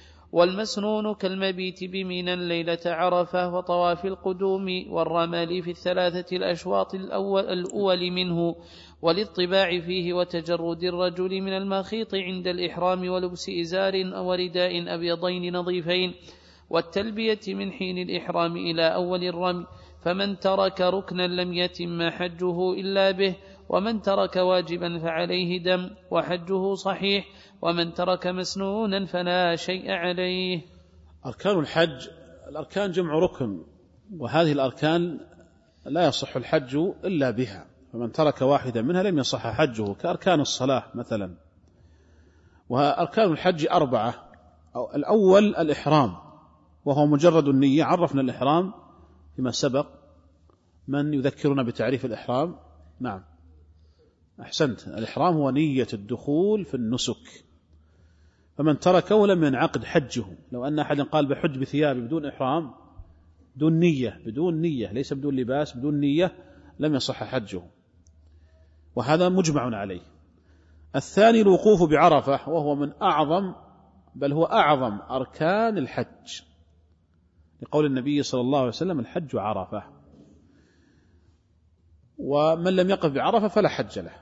B: والمسنون كالمبيت بمنى ليلة عرفة، وطواف القدوم، والرمال في الثلاثة الأشواط الأول, الأول منه، والاطباع فيه، وتجرد الرجل من المخيط عند الإحرام، ولبس إزار أو رداء أبيضين نظيفين، والتلبية من حين الإحرام إلى أول الرمي. فمن ترك ركنا لم يتم حجه إلا به، ومن ترك واجبا فعليه دم وحجه صحيح، ومن ترك مسنونا فلا شيء عليه.
D: أركان الحج، الأركان جمع ركن، وهذه الأركان لا يصح الحج إلا بها، فمن ترك واحدا منها لم يصح حجه، كأركان الصلاة مثلا. وأركان الحج أربعة: الأول الإحرام وهو مجرد النية، عرفنا الإحرام فيما سبق. من يذكرنا بتعريف الإحرام؟ نعم، أحسنت، الإحرام هو نية الدخول في النسك، فمن تركه لم ينعقد حجه. لو أن أحد قال بحج بثيابه بدون إحرام، بدون نية، بدون نية، ليس بدون لباس، بدون نية، لم يصح حجه، وهذا مجمع عليه. الثاني الوقوف بعرفة وهو من أعظم، بل هو أعظم أركان الحج، لقول النبي صلى الله عليه وسلم: الحج عرفة، ومن لم يقف بعرفة فلا حج له.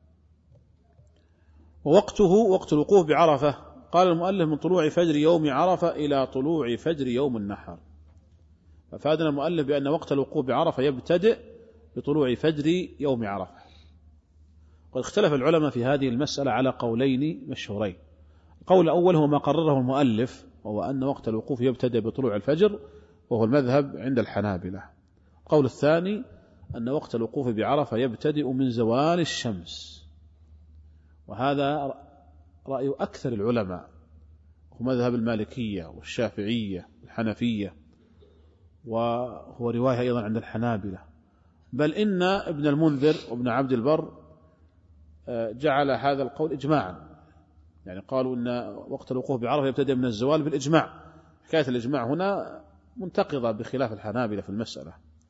D: ووقته وقت الوقوف بعرفة، قال المؤلف: من طلوع فجر يوم عرفة إلى طلوع فجر يوم النحر. ففادنا المؤلف بأن وقت الوقوف بعرفة يبتدئ بطلوع فجر يوم عرفة. قد اختلف العلماء في هذه المسألة على قولين مشهورين. القول الأول هو ما قرره المؤلف، وهو أن وقت الوقوف يبتدئ بطلوع الفجر، وهو المذهب عند الحنابلة. القول الثاني أن وقت الوقوف بعرفة يبتدئ من زوال الشمس، وهذا رأي أكثر العلماء، هو مذهب المالكية والشافعية والحنفية، وهو رواية أيضا عند الحنابلة. بل إن ابن المنذر وابن عبد البر جعل هذا القول إجماعا، يعني قالوا إن وقت الوقوف بعرفة يبتدئ من الزوال بالإجماع. حكاية الإجماع هنا منتقضة بخلاف الحنابلة في المسألة.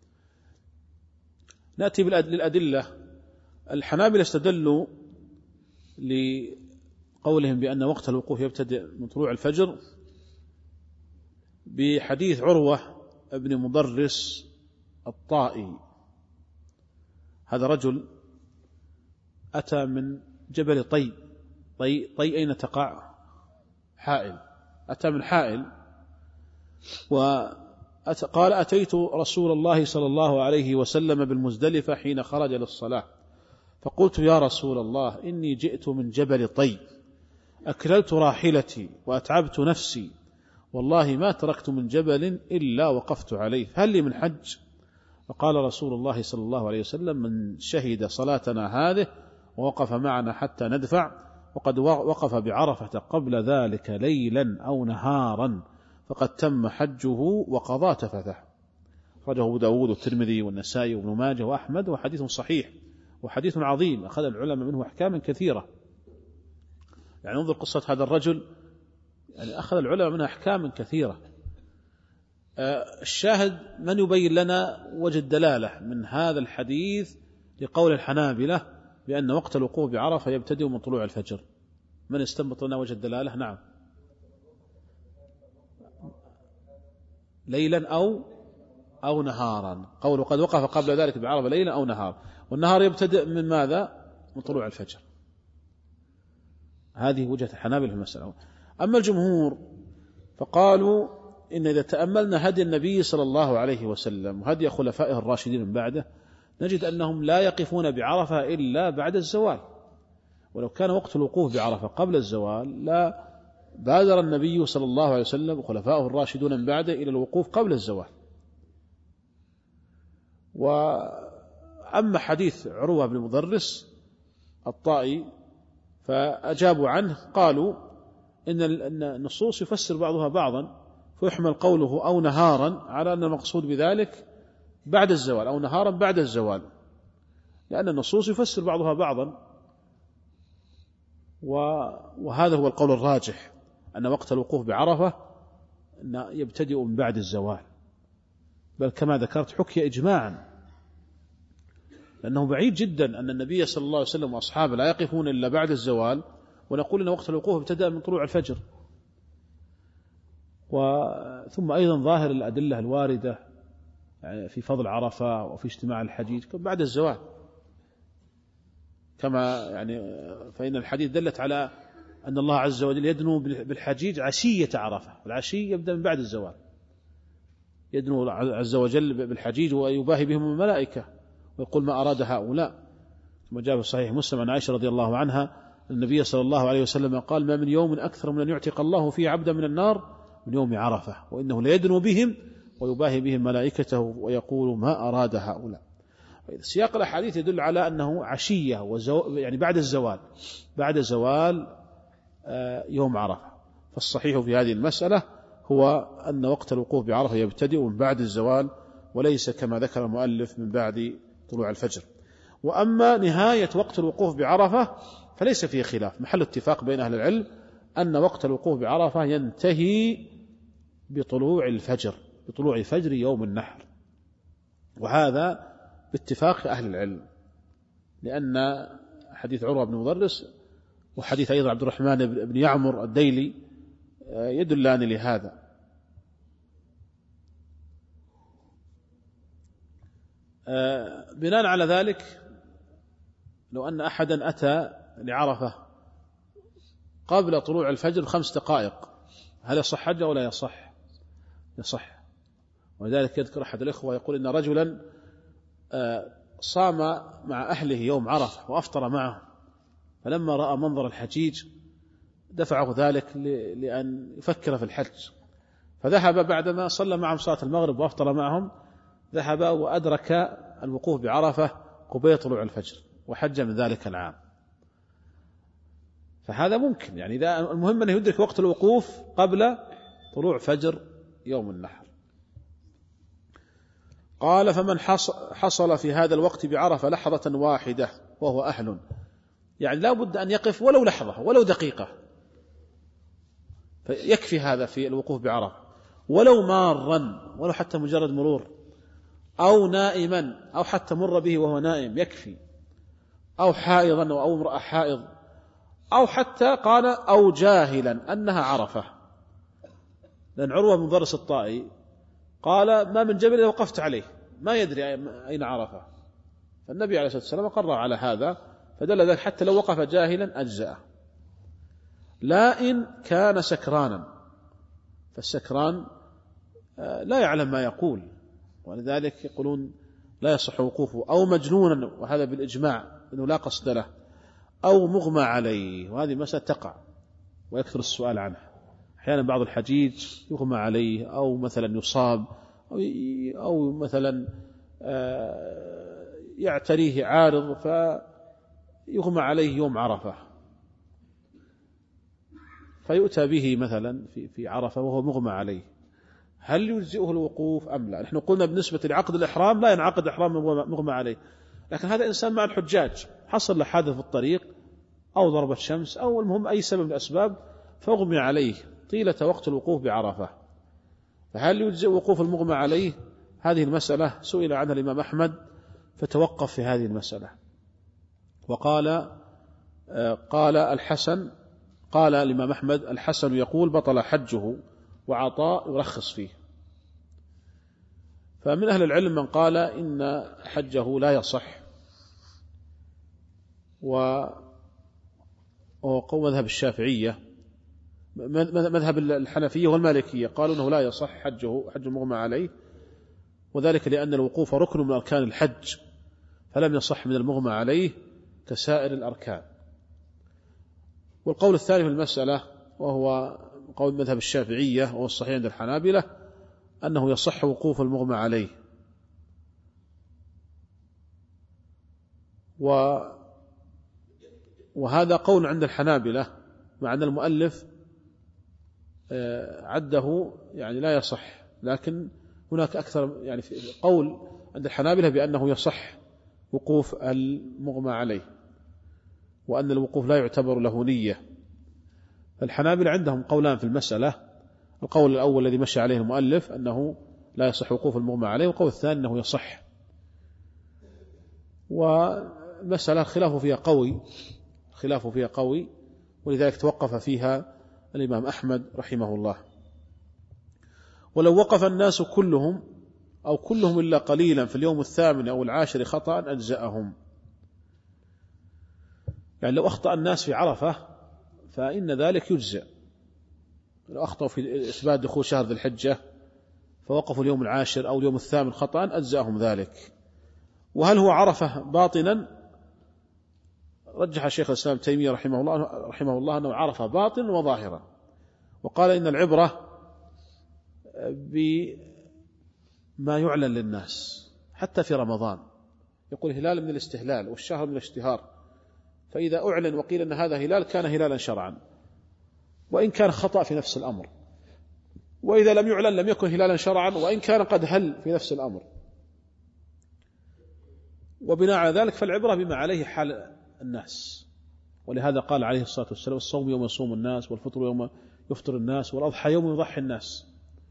D: نأتي للأدلة. الحنابلة استدلوا لقولهم بأن وقت الوقوف يبتدئ من طلوع الفجر بحديث عروة ابن مضرس الطائي. هذا رجل أتى من جبل طي. طي, طي أين تقع؟ حائل. أتى من حائل وقال: أتيت رسول الله صلى الله عليه وسلم بالمزدلفة حين خرج للصلاة، فقلت: يا رسول الله، إني جئت من جبل طي، أكللت راحلتي وأتعبت نفسي، والله ما تركت من جبل إلا وقفت عليه، هل لي من حج؟ فقال رسول الله صلى الله عليه وسلم: من شهد صلاتنا هذه ووقف معنا حتى ندفع وقد وقف بعرفة قبل ذلك ليلا أو نهارا فقد تم حجه وقضى تفثه. أخرجه أبو داود والترمذي والنسائي وابن ماجه وأحمد، وحديث صحيح وحديث عظيم أخذ العلماء منه أحكاما كثيرة. يعني انظر قصة هذا الرجل، يعني أخذ العلماء منها أحكاما كثيرة. الشاهد من يبين لنا وجه الدلالة من هذا الحديث لقول الحنابلة بأن وقت الوقوف بعرفة يبتدئ من طلوع الفجر؟ من استنبط لنا وجه الدلالة؟ نعم، ليلا أو أو نهارا. قوله قد وقف قبل ذلك بعرفة ليلا أو نهار، والنهار يبتدئ من ماذا؟ من طلوع الفجر. هذه وجهة الحنابلة في المسألة. أما الجمهور فقالوا إن إذا تأملنا هدي النبي صلى الله عليه وسلم وهدي خلفائه الراشدين من بعده نجد أنهم لا يقفون بعرفة إلا بعد الزوال. ولو كان وقت الوقوف بعرفة قبل الزوال لا بادر النبي صلى الله عليه وسلم وخلفائه الراشدون من بعده إلى الوقوف قبل الزوال. وأما حديث عروة بن مضرس الطائي فأجابوا عنه، قالوا إن النصوص يفسر بعضها بعضا، فيحمل قوله أو نهارا على أن المقصود بذلك بعد الزوال أو نهارا بعد الزوال، لأن النصوص يفسر بعضها بعضا. وهذا هو القول الراجح، أن وقت الوقوف بعرفة يبتدئ من بعد الزوال، بل كما ذكرت حكي إجماعا، لأنه بعيد جدا أن النبي صلى الله عليه وسلم وأصحابه لا يقفون إلا بعد الزوال ونقول أن وقت الوقوف ابتدأ من طلوع الفجر. وثم أيضا ظاهر الأدلة الواردة في فضل عرفة وفي اجتماع الحجيج بعد الزوال، كما يعني فإن الحديث دلت على أن الله عز وجل يدنو بالحجيج عشية عرفة، العشي يبدأ من بعد الزوال، يدنو عز وجل بالحجيج ويباهي بهم الملائكة ويقول ما أراد هؤلاء. ثم جاء في صحيح مسلم عن عائشة رضي الله عنها النبي صلى الله عليه وسلم قال: ما من يوم أكثر من أن يعتق الله فيه عبدا من النار من يوم عرفة، وإنه ليدنو بهم ويباهي بهم ملائكته ويقول ما أراد هؤلاء. سياق الأحاديث يدل على أنه عشية وزو... يعني بعد الزوال، بعد زوال يوم عرفة. فالصحيح في هذه المسألة هو أن وقت الوقوف بعرفة يبتدئ من بعد الزوال وليس كما ذكر المؤلف من بعد طلوع الفجر. وأما نهاية وقت الوقوف بعرفة فليس فيه خلاف، محل اتفاق بين أهل العلم أن وقت الوقوف بعرفة ينتهي بطلوع الفجر، بطلوع فجر يوم النحر، وهذا باتفاق أهل العلم، لأن حديث عروة بن مضرس وحديث أيضا عبد الرحمن بن يعمر الديلي يدلان لهذا. بناء على ذلك لو أن أحدا أتى لعرفة قبل طلوع الفجر بخمس دقائق هل يصح حجه أو لا يصح؟ يصح. ولذلك يذكر أحد الإخوة يقول إن رجلا صام مع أهله يوم عرفة وأفطر معه، فلما رأى منظر الحجيج دفعه ذلك لأن يفكر في الحج، فذهب بعدما صلى معهم صلاة المغرب وأفطر معهم، ذهب وأدرك الوقوف بعرفة قبيل طلوع الفجر وحج من ذلك العام. فهذا ممكن، يعني إذا المهم أنه يدرك وقت الوقوف قبل طلوع فجر يوم النحر. قال: فمن حصل في هذا الوقت بعرفة لحظة واحدة وهو أهل، يعني لا بد أن يقف ولو لحظة ولو دقيقة، فيكفي هذا في الوقوف بعرفة، ولو مارا ولو حتى مجرد مرور، أو نائما أو حتى مر به وهو نائم يكفي، أو حائضا أو امرأة حائض، أو حتى قال أو جاهلا أنها عرفة، لأن عروة بن مضرس الطائي قال ما من جبل وقفت عليه ما يدري أين عرفة، فالنبي عليه الصلاة والسلام قرر على هذا، فدل ذلك حتى لو وقف جاهلا أجزأه. لا إن كان سكرانا، فالسكران لا يعلم ما يقول، ولذلك يقولون لا يصح وقوفه، أو مجنونا وهذا بالإجماع أنه لا قصد له، أو مغمى عليه، وهذه مسألة تقع ويكثر السؤال عنها. أحيانا بعض الحجيج يغمى عليه، أو مثلا يصاب، أو مثلا يعتريه عارض فيغمى عليه يوم عرفة، فيؤتى به مثلا في في عرفة وهو مغمى عليه، هل يجزئه الوقوف أم لا؟ نحن قلنا بالنسبة لعقد الإحرام لا ينعقد إحرام مغمى عليه، لكن هذا إنسان مع الحجاج حصل له حادث في الطريق أو ضربة شمس أو المهم أي سبب من الأسباب فأغمي عليه طيلة وقت الوقوف بعرفة، فهل يجزئ وقوف المغمى عليه؟ هذه المسألة سئل عنها الإمام أحمد فتوقف في هذه المسألة، وقال قال الحسن قال الإمام أحمد الحسن يقول بطل حجه وعطاء يرخص فيه. فمن أهل العلم من قال إن حجه لا يصح، وهو مذهب الشافعية، مذهب الحنفية والمالكية قالوا أنه لا يصح حجه حج المغمى عليه، وذلك لأن الوقوف ركن من أركان الحج فلم يصح من المغمى عليه كسائر الأركان. والقول الثاني في المسألة وهو قول مذهب الشافعية وهو الصحيح عند الحنابلة أنه يصح وقوف المغمى عليه، و وهذا قول عند الحنابلة مع أن المؤلف عده يعني لا يصح، لكن هناك أكثر يعني في قول عند الحنابلة بأنه يصح وقوف المغمى عليه وأن الوقوف لا يعتبر له نية. فالحنابلة عندهم قولان في المسألة، القول الأول الذي مشى عليه المؤلف أنه لا يصح وقوف المغمى عليه، والقول الثاني أنه يصح، والمسألة خلاف فيها قوي خلاف فيها قوي ولذلك توقف فيها الإمام أحمد رحمه الله. ولو وقف الناس كلهم أو كلهم إلا قليلا في اليوم الثامن أو العاشر خطأ أجزأهم، يعني لو أخطأ الناس في عرفة فإن ذلك يجزئ، لو أخطأوا في إثبات دخول شهر ذي الحجة فوقفوا اليوم العاشر أو اليوم الثامن خطأ أجزأهم ذلك. وهل هو عرفة باطنا؟ رجح شيخ الإسلام تيمية رحمه الله رحمه الله أنه عرفة باطن وظاهرة، وقال إن العبرة بما يعلن للناس حتى في رمضان، يقول هلال من الاستهلال والشهر من الاشتهار، فإذا أعلن وقيل أن هذا هلال كان هلالا شرعا وإن كان خطأ في نفس الأمر، وإذا لم يعلن لم يكن هلالا شرعا وإن كان قد هل في نفس الأمر. وبناء على ذلك فالعبرة بما عليه حال الناس، ولهذا قال عليه الصلاة والسلام الصوم يوم يصوم الناس والفطر يوم يفطر الناس والأضحى يوم يضحي الناس.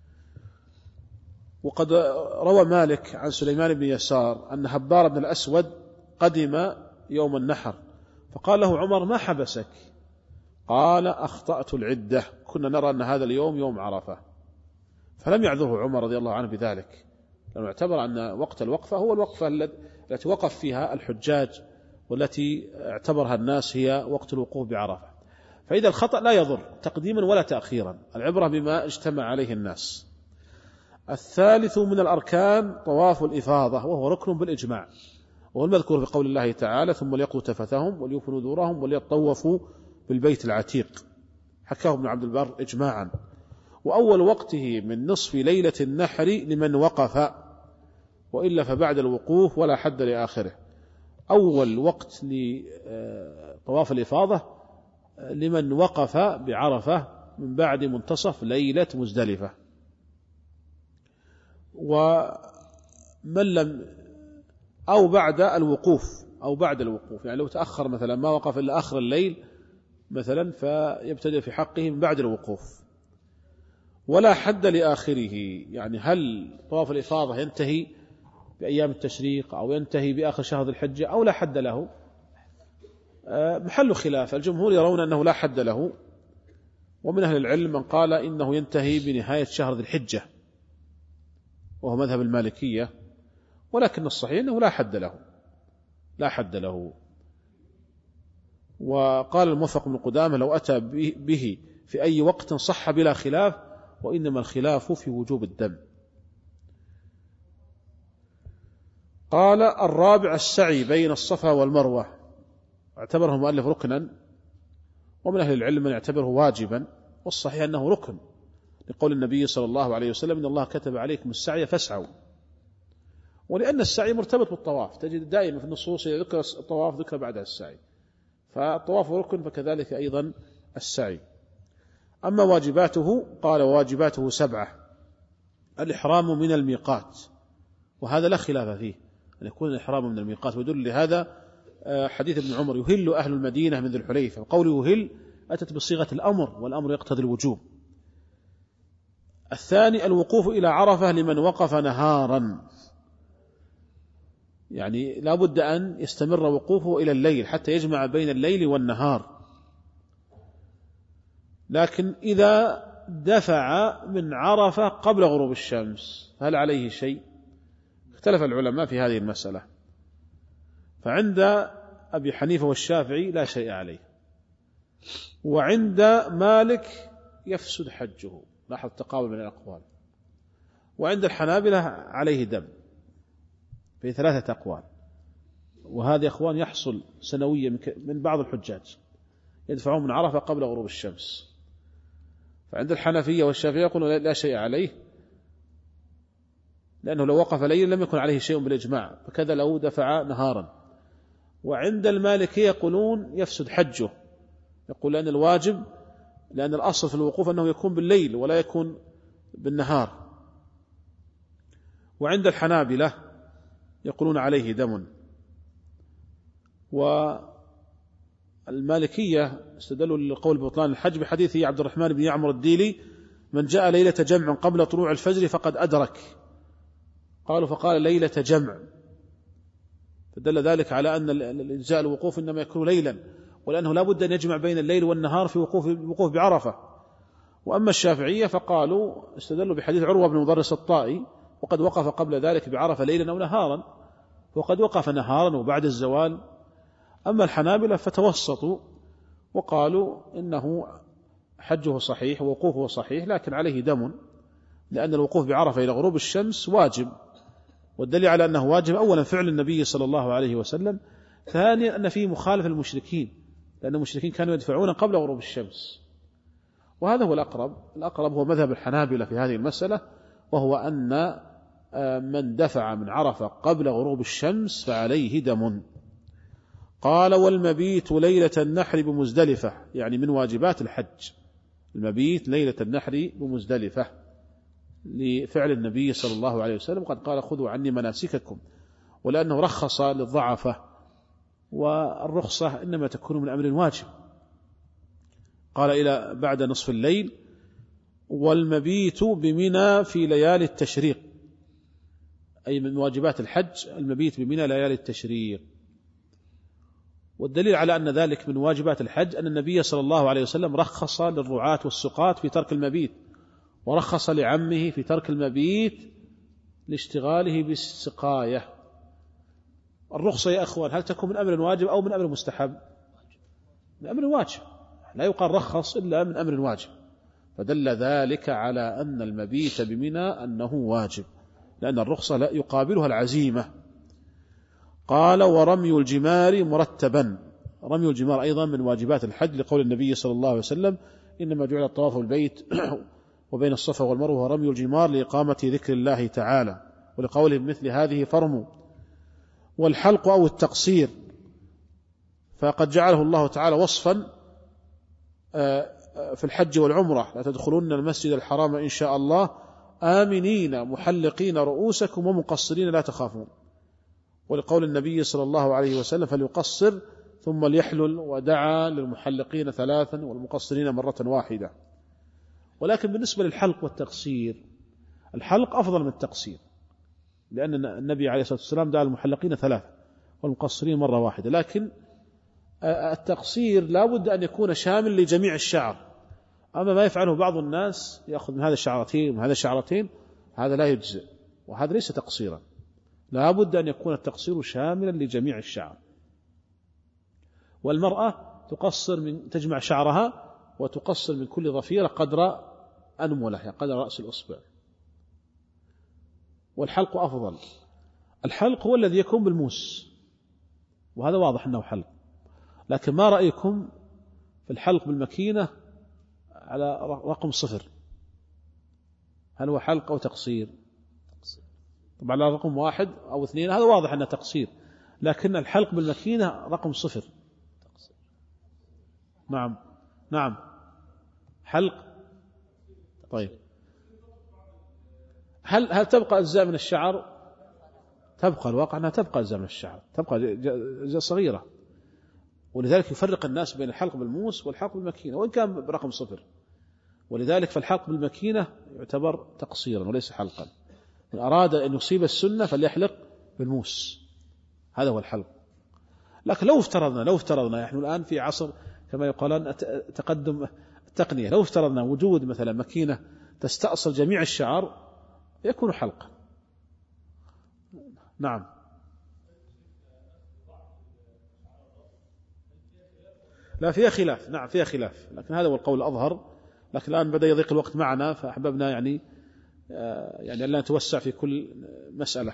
D: وقد روى مالك عن سليمان بن يسار أن هبار بن الأسود قدم يوم النحر فقال له عمر ما حبسك؟ قال أخطأت العدة، كنا نرى أن هذا اليوم يوم عرفة، فلم يعذره عمر رضي الله عنه بذلك، لأنه اعتبر أن وقت الوقفة هو الوقفة التي وقف فيها الحجاج والتي اعتبرها الناس هي وقت الوقوف بعرفة. فإذا الخطأ لا يضر تقديما ولا تأخيرا، العبرة بما اجتمع عليه الناس. الثالث من الأركان طواف الإفاضة، وهو ركن بالإجماع، وهو المذكور في قول الله تعالى ثم ليقضوا تفثهم وليوفوا نذورهم وليطوفوا بالبيت العتيق، حكاه ابن عبد البر إجماعا. وأول وقته من نصف ليلة النحر لمن وقف، وإلا فبعد الوقوف ولا حد لآخره. أول وقت لطواف الإفاضة لمن وقف بعرفة من بعد منتصف ليلة مزدلفة، ومن لم أو بعد الوقوف أو بعد الوقوف، يعني لو تأخر مثلا ما وقف إلا آخر الليل مثلا فيبتدئ في حقه من بعد الوقوف. ولا حد لآخره، يعني هل طواف الإفاضة ينتهي بأيام التشريق أو ينتهي بآخر شهر ذي الحجة أو لا حد له؟ محل خلاف، الجمهور يرون أنه لا حد له، ومن أهل العلم من قال إنه ينتهي بنهاية شهر ذي الحجة وهو مذهب المالكية، ولكن الصحيح أنه لا حد له لا حد له. وقال الموفق بن قدامة لو أتى به في أي وقت صح بلا خلاف، وإنما الخلاف في وجوب الدم. قال الرابع السعي بين الصفا والمروة، اعتبره المؤلف ركنا، ومن أهل العلم من يعتبره واجبا، والصحيح أنه ركن لقول النبي صلى الله عليه وسلم إن الله كتب عليكم السعي فاسعوا. ولأن السعي مرتبط بالطواف، تجد دائما في النصوص إذا ذكر الطواف ذكر بعدها السعي، فالطواف ركن فكذلك أيضا السعي. أما واجباته قال واجباته سبعة: الإحرام من الميقات، وهذا لا خلاف فيه أن يكون الإحرام من الميقات، ويدل لهذا حديث ابن عمر: يهل أهل المدينة من ذي الحليفة. وقوله يهل أتت بصيغة الأمر، والأمر يقتضي الوجوب. الثاني الوقوف إلى عرفة لمن وقف نهارا، يعني لا بد أن يستمر وقوفه إلى الليل حتى يجمع بين الليل والنهار. لكن إذا دفع من عرفة قبل غروب الشمس هل عليه شيء؟ اختلف العلماء في هذه المسألة، فعند أبي حنيفة والشافعي لا شيء عليه، وعند مالك يفسد حجه، لاحظ التقابل من الأقوال، وعند الحنابلة عليه دم، في ثلاثة أقوال. وهذا يا أخوان يحصل سنويا من بعض الحجاج يدفعون من عرفة قبل غروب الشمس. فعند الحنفية والشافعية يقولون لا شيء عليه، لأنه لو وقف ليلا لم يكن عليه شيء بالإجماع، فكذا لو دفع نهارا. وعند المالكية يقولون يفسد حجه، يقول لأن الواجب، لأن الأصل في الوقوف أنه يكون بالليل ولا يكون بالنهار. وعند الحنابلة يقولون عليه دم. والمالكية استدلوا للقول ببطلان الحج بحديث عبد الرحمن بن يعمر الديلي: من جاء ليلة جمع قبل طلوع الفجر فقد أدرك. قالوا فقال ليلة جمع، فدل ذلك على أن الإجزاء الوقوف إنما يكون ليلا، ولأنه لا بد أن يجمع بين الليل والنهار في وقوف الوقوف بعرفة. وأما الشافعية فقالوا استدلوا بحديث عروة بن مضرس الطائي: وقد وقف قبل ذلك بعرفة ليلا أو نهارا، وقد وقف نهارا وبعد الزوال. أما الحنابلة فتوسطوا وقالوا إنه حجه صحيح ووقوفه صحيح، لكن عليه دم، لأن الوقوف بعرفة إلى غروب الشمس واجب. والدليل على أنه واجب أولا فعل النبي صلى الله عليه وسلم، ثانيا أن فيه مخالفة المشركين، لأن المشركين كانوا يدفعون قبل غروب الشمس. وهذا هو الأقرب، الأقرب هو مذهب الحنابلة في هذه المسألة، وهو أن من دفع من عرفة قبل غروب الشمس فعليه دم. قال والمبيت ليلة النحر بمزدلفة، يعني من واجبات الحج المبيت ليلة النحر بمزدلفة، لفعل النبي صلى الله عليه وسلم قد قال خذوا عني مناسككم، ولأنه رخص للضعفة، والرخصة إنما تكون من أمر واجب. قال إلى بعد نصف الليل. والمبيت بمنى في ليالي التشريق، أي من واجبات الحج المبيت بمنى ليالي التشريق. والدليل على أن ذلك من واجبات الحج أن النبي صلى الله عليه وسلم رخص للرعاة والسقاة في ترك المبيت، ورخص لعمه في ترك المبيت لاشتغاله بالسقاية. الرخصة يا أخوان هل تكون من أمر واجب أو من أمر مستحب؟ من أمر واجب، لا يقال رخص إلا من أمر واجب، فدل ذلك على أن المبيت بمنى أنه واجب، لأن الرخصة لا يقابلها العزيمة. قال ورمي الجمار مرتبا، رمي الجمار أيضا من واجبات الحج، لقول النبي صلى الله عليه وسلم إنما جعل الطواف البيت وبين الصفا والمروة رمي الجمار لإقامة ذكر الله تعالى، ولقوله مثل هذه فرموا. والحلق أو التقصير فقد جعله الله تعالى وصفا في الحج والعمرة: لا تدخلون المسجد الحرام إن شاء الله آمنين محلقين رؤوسكم ومقصرين لا تخافون. ولقول النبي صلى الله عليه وسلم فليقصر ثم ليحلل، ودعا للمحلقين ثلاثا والمقصرين مرة واحدة. ولكن بالنسبة للحلق والتقصير، الحلق أفضل من التقصير، لأن النبي عليه الصلاة والسلام دعا المحلقين ثلاثة والمقصرين مرة واحدة. لكن التقصير لا بد أن يكون شامل لجميع الشعر، أما ما يفعله بعض الناس يأخذ من هذا الشعرتين ومن هذا الشعرتين، هذا لا يجزئ، وهذا ليس تقصيرا. لا بد أن يكون التقصير شاملا لجميع الشعر. والمرأة تقصر من تجمع شعرها وتقصر من كل ضفيرة قدر أنملة، قدر رأس الأصبع. والحلق أفضل. الحلق هو الذي يكون بالموس، وهذا واضح أنه حلق. لكن ما رأيكم في الحلق بالمكينة على رقم صفر؟ هل هو حلق أو تقصير؟ طبعا على رقم واحد أو اثنين هذا واضح أنه تقصير، لكن الحلق بالمكينة رقم صفر. نعم نعم حلق. طيب هل هل تبقى أجزاء من الشعر؟ تبقى، الواقع أنها تبقى أجزاء من الشعر، تبقى أجزاء صغيرة، ولذلك يفرق الناس بين الحلق بالموس والحلق بالمكينة وإن كان برقم صفر. ولذلك فالحلق بالمكينة يعتبر تقصيرا وليس حلقا. من أراد أن يصيب السنة فليحلق بالموس، هذا هو الحلق. لكن لو افترضنا لو افترضنا نحن الآن في عصر كما يقولون تقدم التقنية، لو افترضنا وجود مثلا مكينة تستأصل جميع الشعر يكون حلقا. نعم لا فيها خلاف، نعم فيها خلاف، لكن هذا هو القول الأظهر. لكن الآن بدأ يضيق الوقت معنا فأحببنا يعني يعني لا نتوسع في كل مسألة.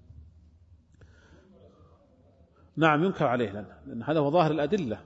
D: نعم ينكر عليه لأن هذا هو ظاهر الأدلة.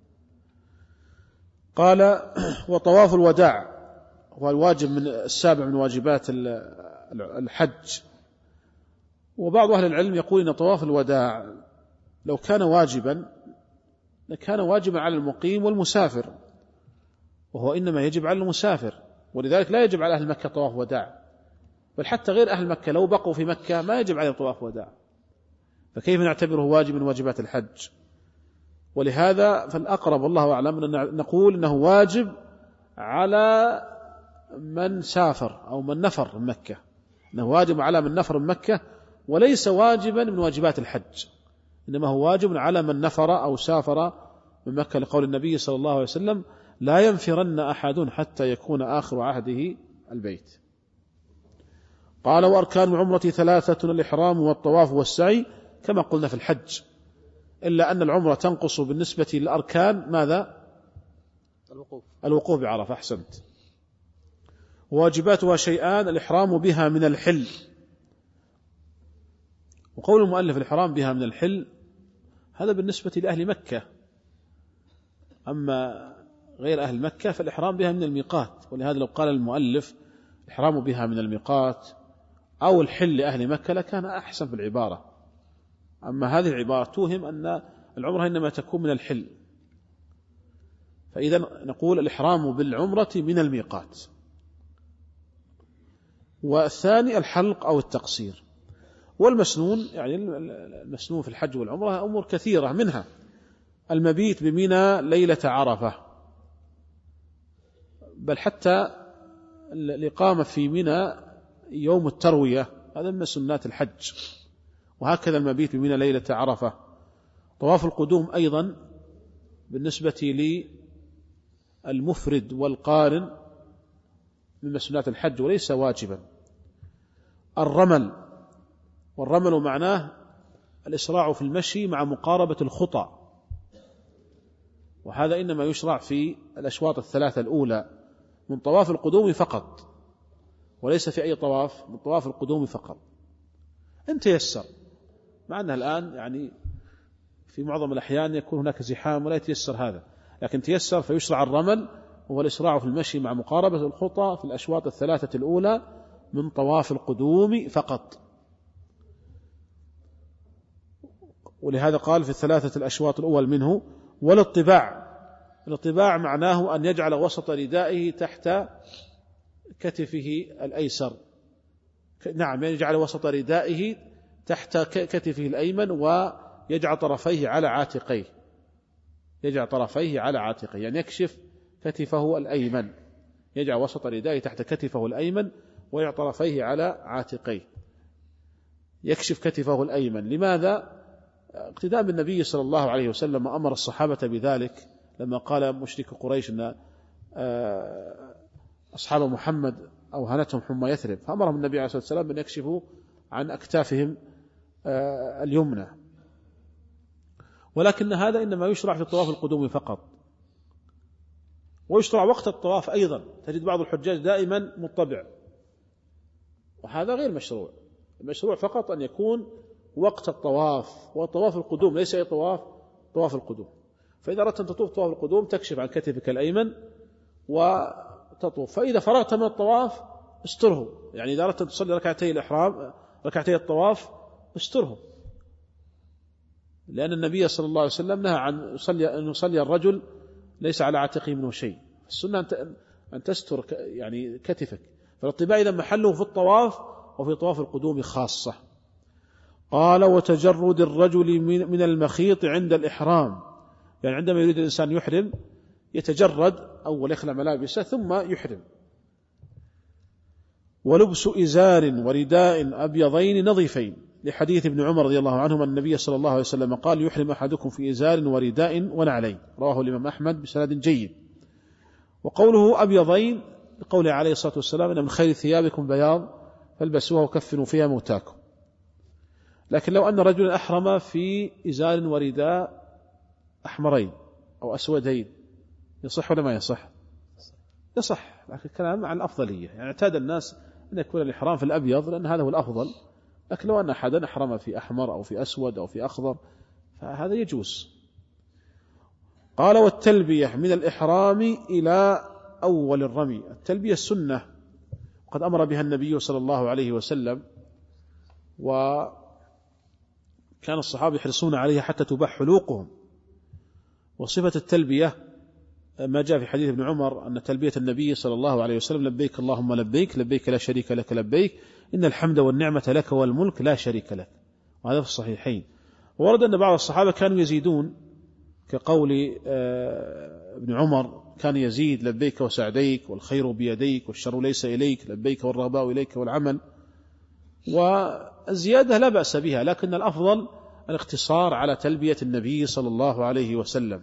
D: قال وطواف الوداع هو الواجب من السابع من واجبات الحج. وبعض أهل العلم يقول إن طواف الوداع لو كان واجبا لكان واجبا على المقيم والمسافر، وهو إنما يجب على المسافر، ولذلك لا يجب على أهل مكة طواف وداع، بل حتى غير أهل مكة لو بقوا في مكة ما يجب عليهم طواف وداع، فكيف نعتبره واجب من واجبات الحج؟ ولهذا فالأقرب والله أعلم أن نقول إنه واجب على من سافر أو من نفر من مكة، إنه واجب على من نفر من مكة وليس واجبا من واجبات الحج، إنما هو واجب على من نفر أو سافر من مكة، لقول النبي صلى الله عليه وسلم لا ينفرن أحد حتى يكون آخر عهده البيت. قال وأركان العمرة ثلاثة: الإحرام والطواف والسعي كما قلنا في الحج، إلا أن العمرة تنقص بالنسبة للأركان ماذا؟
B: الوقوف
D: الوقوف بعرفة. أحسنت. واجباتها شيئان: الإحرام بها من الحل، وقول المؤلف الإحرام بها من الحل هذا بالنسبة لأهل مكة، أما غير أهل مكة فالإحرام بها من الميقات. ولهذا لو قال المؤلف الإحرام بها من الميقات أو الحل لأهل مكة لكان أحسن في العبارة، أما هذه العبارة توهم أن العمرة إنما تكون من الحل، فإذا نقول الإحرام بالعمرة من الميقات. والثاني الحلق أو التقصير. والمسنون يعني المسنون في الحج والعمرة أمور كثيرة، منها المبيت بمنى ليلة عرفة، بل حتى الإقامة في منى يوم التروية هذا من سنات الحج، وهكذا المبيت بمنى ليلة عرفة. طواف القدوم أيضا بالنسبة للمفرد والقارن من سنات الحج وليس واجبا. الرمل، والرمل معناه الإسراع في المشي مع مقاربة الخطى، وهذا إنما يشرع في الأشواط الثلاثة الأولى من طواف القدوم فقط، وليس في أي طواف، من طواف القدوم فقط إن تيسر، مع أنها الآن يعني في معظم الأحيان يكون هناك زحام ولا يتيسر هذا، لكن تيسر فيشرع الرمل وهو الإسراع في المشي مع مقاربة الخطى في الأشواط الثلاثة الأولى من طواف القدوم فقط. ولهذا قال في الثلاثة الأشواط الأول منه. والاطباع، الاطباع معناه أن يجعل وسط ردائه تحت كتفه الأيسر، نعم يجعل وسط ردائه تحت كتفه الأيمن ويجعل طرفيه على عاتقيه، يجعل طرفيه على عاتقيه يعني يكشف كتفه الأيمن، يجعل وسط ردائه تحت كتفه الأيمن ويجعل طرفيه على عاتقيه، يكشف كتفه الأيمن. لماذا؟ اقتداء بالنبي صلى الله عليه وسلم أمر الصحابة بذلك لما قال مشرك قريش أن أصحاب محمد أوهنتهم حمى يثرب، فأمرهم النبي عليه الصلاة والسلام أن يكشفوا عن أكتافهم اليمنى. ولكن هذا إنما يشرع في الطواف القدوم فقط، ويشرع وقت الطواف أيضا. تجد بعض الحجاج دائما مطبع، وهذا غير مشروع. المشروع فقط أن يكون وقت الطواف، وطواف القدوم ليس أي طواف، طواف القدوم. فإذا أردت أن تطوف طواف القدوم تكشف عن كتفك الأيمن وتطوف، فإذا فرغت من الطواف استره، يعني إذا أردت أن تصلي ركعتي الإحرام ركعتي الطواف استرهم، لأن النبي صلى الله عليه وسلم نهى عن أن يصلي الرجل ليس على عاتقه منه شيء. السنة أن تستر يعني كتفك. فالاطباء إذا محله في الطواف وفي طواف القدوم خاصة. قال وتجرد الرجل من المخيط عند الإحرام، يعني عندما يريد الإنسان يحرم يتجرد أول يخلع ملابسه ثم يحرم. ولبس إزار ورداء أبيضين نظيفين، لحديث ابن عمر رضي الله عنهما النبي صلى الله عليه وسلم قال يحرم أحدكم في إزار ورداء ونعلين، رواه الإمام أحمد بسند جيد. وقوله أبيضين لقوله عليه الصلاة والسلام إن من خير ثيابكم بياض فالبسوها وكفنوا فيها موتاكم. لكن لو أن رجلا أحرم في إزار ورداء أحمرين أو أسودين يصح ولا ما يصح؟ يصح، لكن الكلام عن الأفضلية، يعني اعتاد الناس أن يكون الإحرام في الأبيض لأن هذا هو الأفضل. لكن لو أن أحدا أحرم في أحمر أو في أسود أو في أخضر فهذا يجوز. قال والتلبية من الإحرام إلى أول الرمي، التلبية السنة قد أمر بها النبي صلى الله عليه وسلم، وكان الصحابة يحرصون عليها حتى تباح حلوقهم. وصفة التلبية ما جاء في حديث ابن عمر أن تلبية النبي صلى الله عليه وسلم لبيك اللهم لبيك لبيك لا شريك لك لبيك إن الحمد والنعمة لك والملك لا شريك لك، وهذا في الصحيحين. ورد أن بعض الصحابة كانوا يزيدون كقول ابن عمر كان يزيد لبيك وسعديك والخير بيديك والشر ليس إليك لبيك والرغباء إليك والعمل، والزيادة لا بأس بها، لكن الأفضل الاقتصار على تلبية النبي صلى الله عليه وسلم.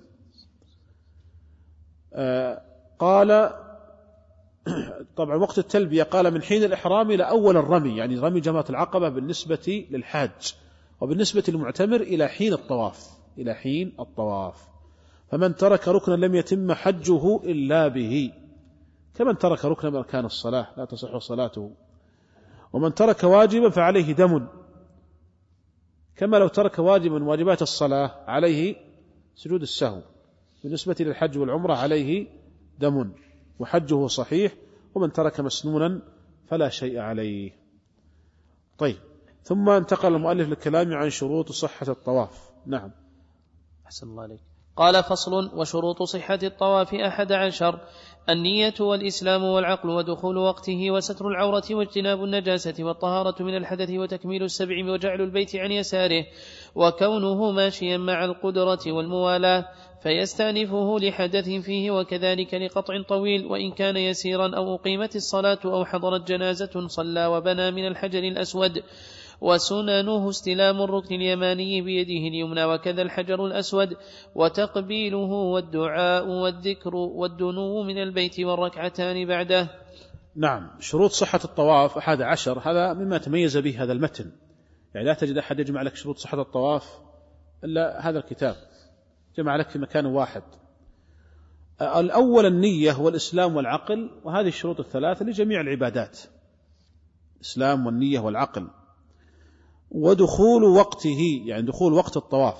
D: قال طبعا وقت التلبية قال من حين الإحرام إلى أول الرمي، يعني رمي جمرة العقبة بالنسبة للحاج، وبالنسبة للمعتمر إلى حين الطواف إلى حين الطواف. فمن ترك ركنا لم يتم حجه إلا به، كمن ترك ركنا من أركان الصلاة لا تصح صلاته. ومن ترك واجبا فعليه دم، كما لو ترك واجبا من واجبات الصلاة عليه سجود السهو. بالنسبة للحج والعمرة عليه دم وحجه صحيح، ومن ترك مسنونا فلا شيء عليه. طيب، ثم انتقل المؤلف للكلام عن شروط صحة الطواف. نعم.
B: أحسن الله عليك. قال فصل: وشروط صحة الطواف أحد عشر: النية والإسلام والعقل ودخول وقته وستر العورة واجتناب النجاسة والطهارة من الحدث وتكميل السبع وجعل البيت عن يساره وكونه ماشيا مع القدرة والموالاة فيستأنفه لحدث فيه وكذلك لقطع طويل وإن كان يسيرا أو أقيمت الصلاة أو حضرت جنازة صلى وبنى من الحجر الأسود. وسننه استلام الركن اليماني بيده اليمنى وكذا الحجر الأسود وتقبيله والدعاء والذكر والدنو من البيت والركعتان بعده.
D: نعم. شروط صحة الطواف أحد عشر، هذا مما تميز به هذا المتن، يعني لا تجد أحد يجمع لك شروط صحة الطواف إلا هذا الكتاب، جمع لك في مكان واحد. الأول النية والإسلام والعقل، وهذه الشروط الثلاثة لجميع العبادات: الإسلام والنية والعقل. ودخول وقته، يعني دخول وقت الطواف.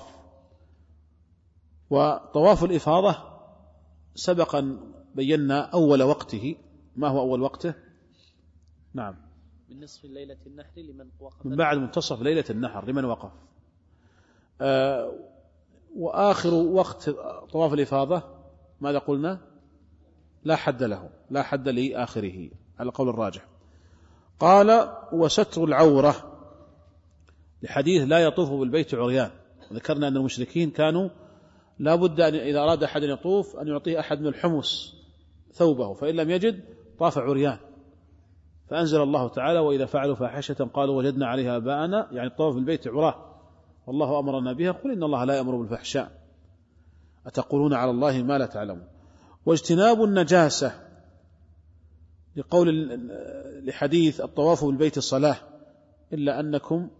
D: وطواف الإفاضة سبقا بينا أول وقته. ما هو أول وقته؟ نعم،
B: من نصف ليلة النحر لمن وقف،
D: من بعد منتصف ليلة النحر لمن وقف. آه وآخر وقت طواف الإفاضة ماذا قلنا؟ لا حد له، لا حد لآخره على قول الراجح. قال وستر العورة، لحديث لا يطوف بالبيت عريان. ذكرنا أن المشركين كانوا لا بد أن إذا أراد أحد أن يطوف أن يعطيه أحد من الحمص ثوبه، فإن لم يجد طاف عريان. فأنزل الله تعالى وإذا فعلوا فاحشة قالوا وجدنا عليها آباءنا، يعني الطواف بالبيت عراه والله أمرنا بها، قل إن الله لا يأمر بالفحشاء أتقولون على الله ما لا تعلمون. واجتناب النجاسة، لقول لحديث الطواف بالبيت الصلاة إلا أنكم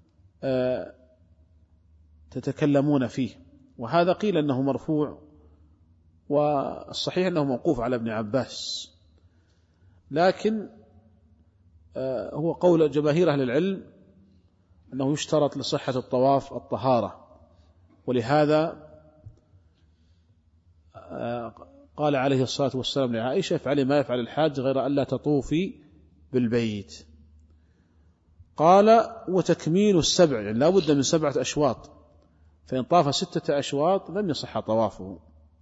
D: تتكلمون فيه، وهذا قيل أنه مرفوع، والصحيح أنه موقوف على ابن عباس، لكن هو قول جماهير أهل العلم أنه يشترط لصحة الطواف الطهارة. ولهذا قال عليه الصلاة والسلام لعائشة: افعلي ما يفعل الحاج غير ألا تطوفي بالبيت. قال وتكميل السبع، يعني لا بد من سبعة أشواط، فإن طاف ستة أشواط لم يصح طوافه.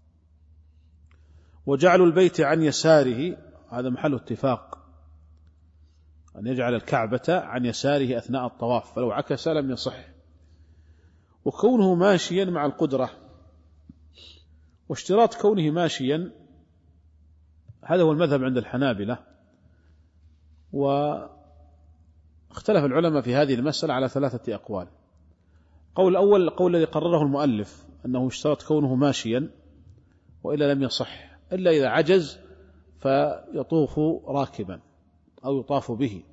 D: وجعل البيت عن يساره، هذا محل اتفاق، أن يجعل الكعبة عن يساره أثناء الطواف، فلو عكس لم يصح. وكونه ماشيا مع القدرة، واشتراط كونه ماشيا هذا هو المذهب عند الحنابلة، واختلف العلماء في هذه المسألة على ثلاثة أقوال. قول الأول القول الذي قرره المؤلف أنه اشترط كونه ماشيا، وإلا لم يصح إلا إذا عجز فيطوف راكبا أو يطاف به.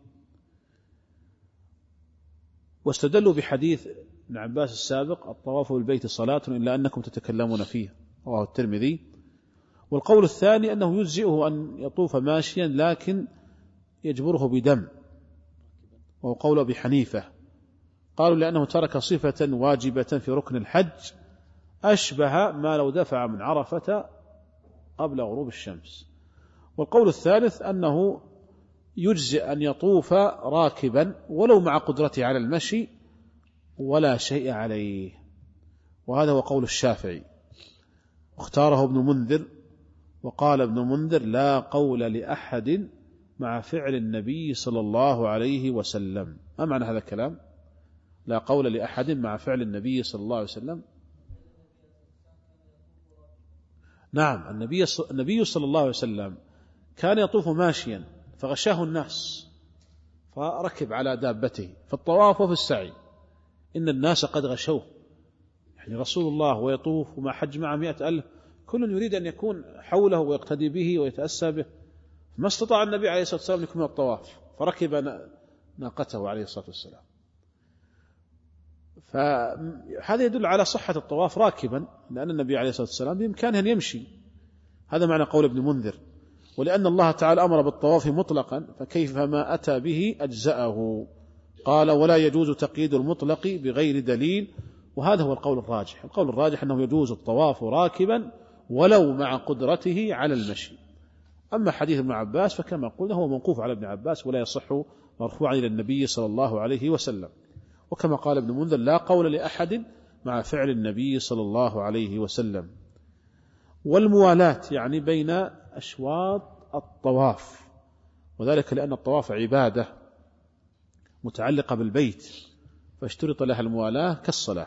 D: واستدلوا بحديث ابن عباس السابق الطواف بالبيت صلاة إلا أنكم تتكلمون فيه، رواه الترمذي. والقول الثاني أنه يجزئه أن يطوف ماشيا لكن يجبره بدم، وهو قول أبي حنيفة، قالوا لأنه ترك صفة واجبة في ركن الحج أشبه ما لو دفع من عرفة قبل غروب الشمس. والقول الثالث أنه يجزئ أن يطوف راكبا ولو مع قدرته على المشي ولا شيء عليه، وهذا هو قول الشافعي، واختاره ابن منذر. وقال ابن منذر لا قول لأحد مع فعل النبي صلى الله عليه وسلم. ما معنى هذا الكلام؟ لا قول لأحد مع فعل النبي صلى الله عليه وسلم. نعم، النبي النبي صلى الله عليه وسلم كان يطوف ماشيا فغشاه الناس فركب على دابته في الطواف وفي السعي، إن الناس قد غشوه، يعني رسول الله ويطوف وما حج معه مئة ألف، كل يريد أن يكون حوله ويقتدي به ويتأسى به، ما استطاع النبي عليه الصلاة والسلام يكمل الطواف فركب ناقته عليه الصلاة والسلام. فهذا يدل على صحة الطواف راكبا، لأن النبي عليه الصلاة والسلام بإمكانه أن يمشي، هذا معنى قول ابن منذر. ولأن الله تعالى أمر بالطواف مطلقا فكيف ما أتى به أجزأه. قال ولا يجوز تقييد المطلق بغير دليل، وهذا هو القول الراجح. القول الراجح أنه يجوز الطواف راكبا ولو مع قدرته على المشي. أما حديث ابن عباس فكما قلنا هو موقوف على ابن عباس ولا يصح مرفوعا إلى النبي صلى الله عليه وسلم. وكما قال ابن منذر لا قول لأحد مع فعل النبي صلى الله عليه وسلم. والموالاة يعني بين أشواط الطواف، وذلك لأن الطواف عبادة متعلقة بالبيت فاشترط لها الموالاة كالصلاة.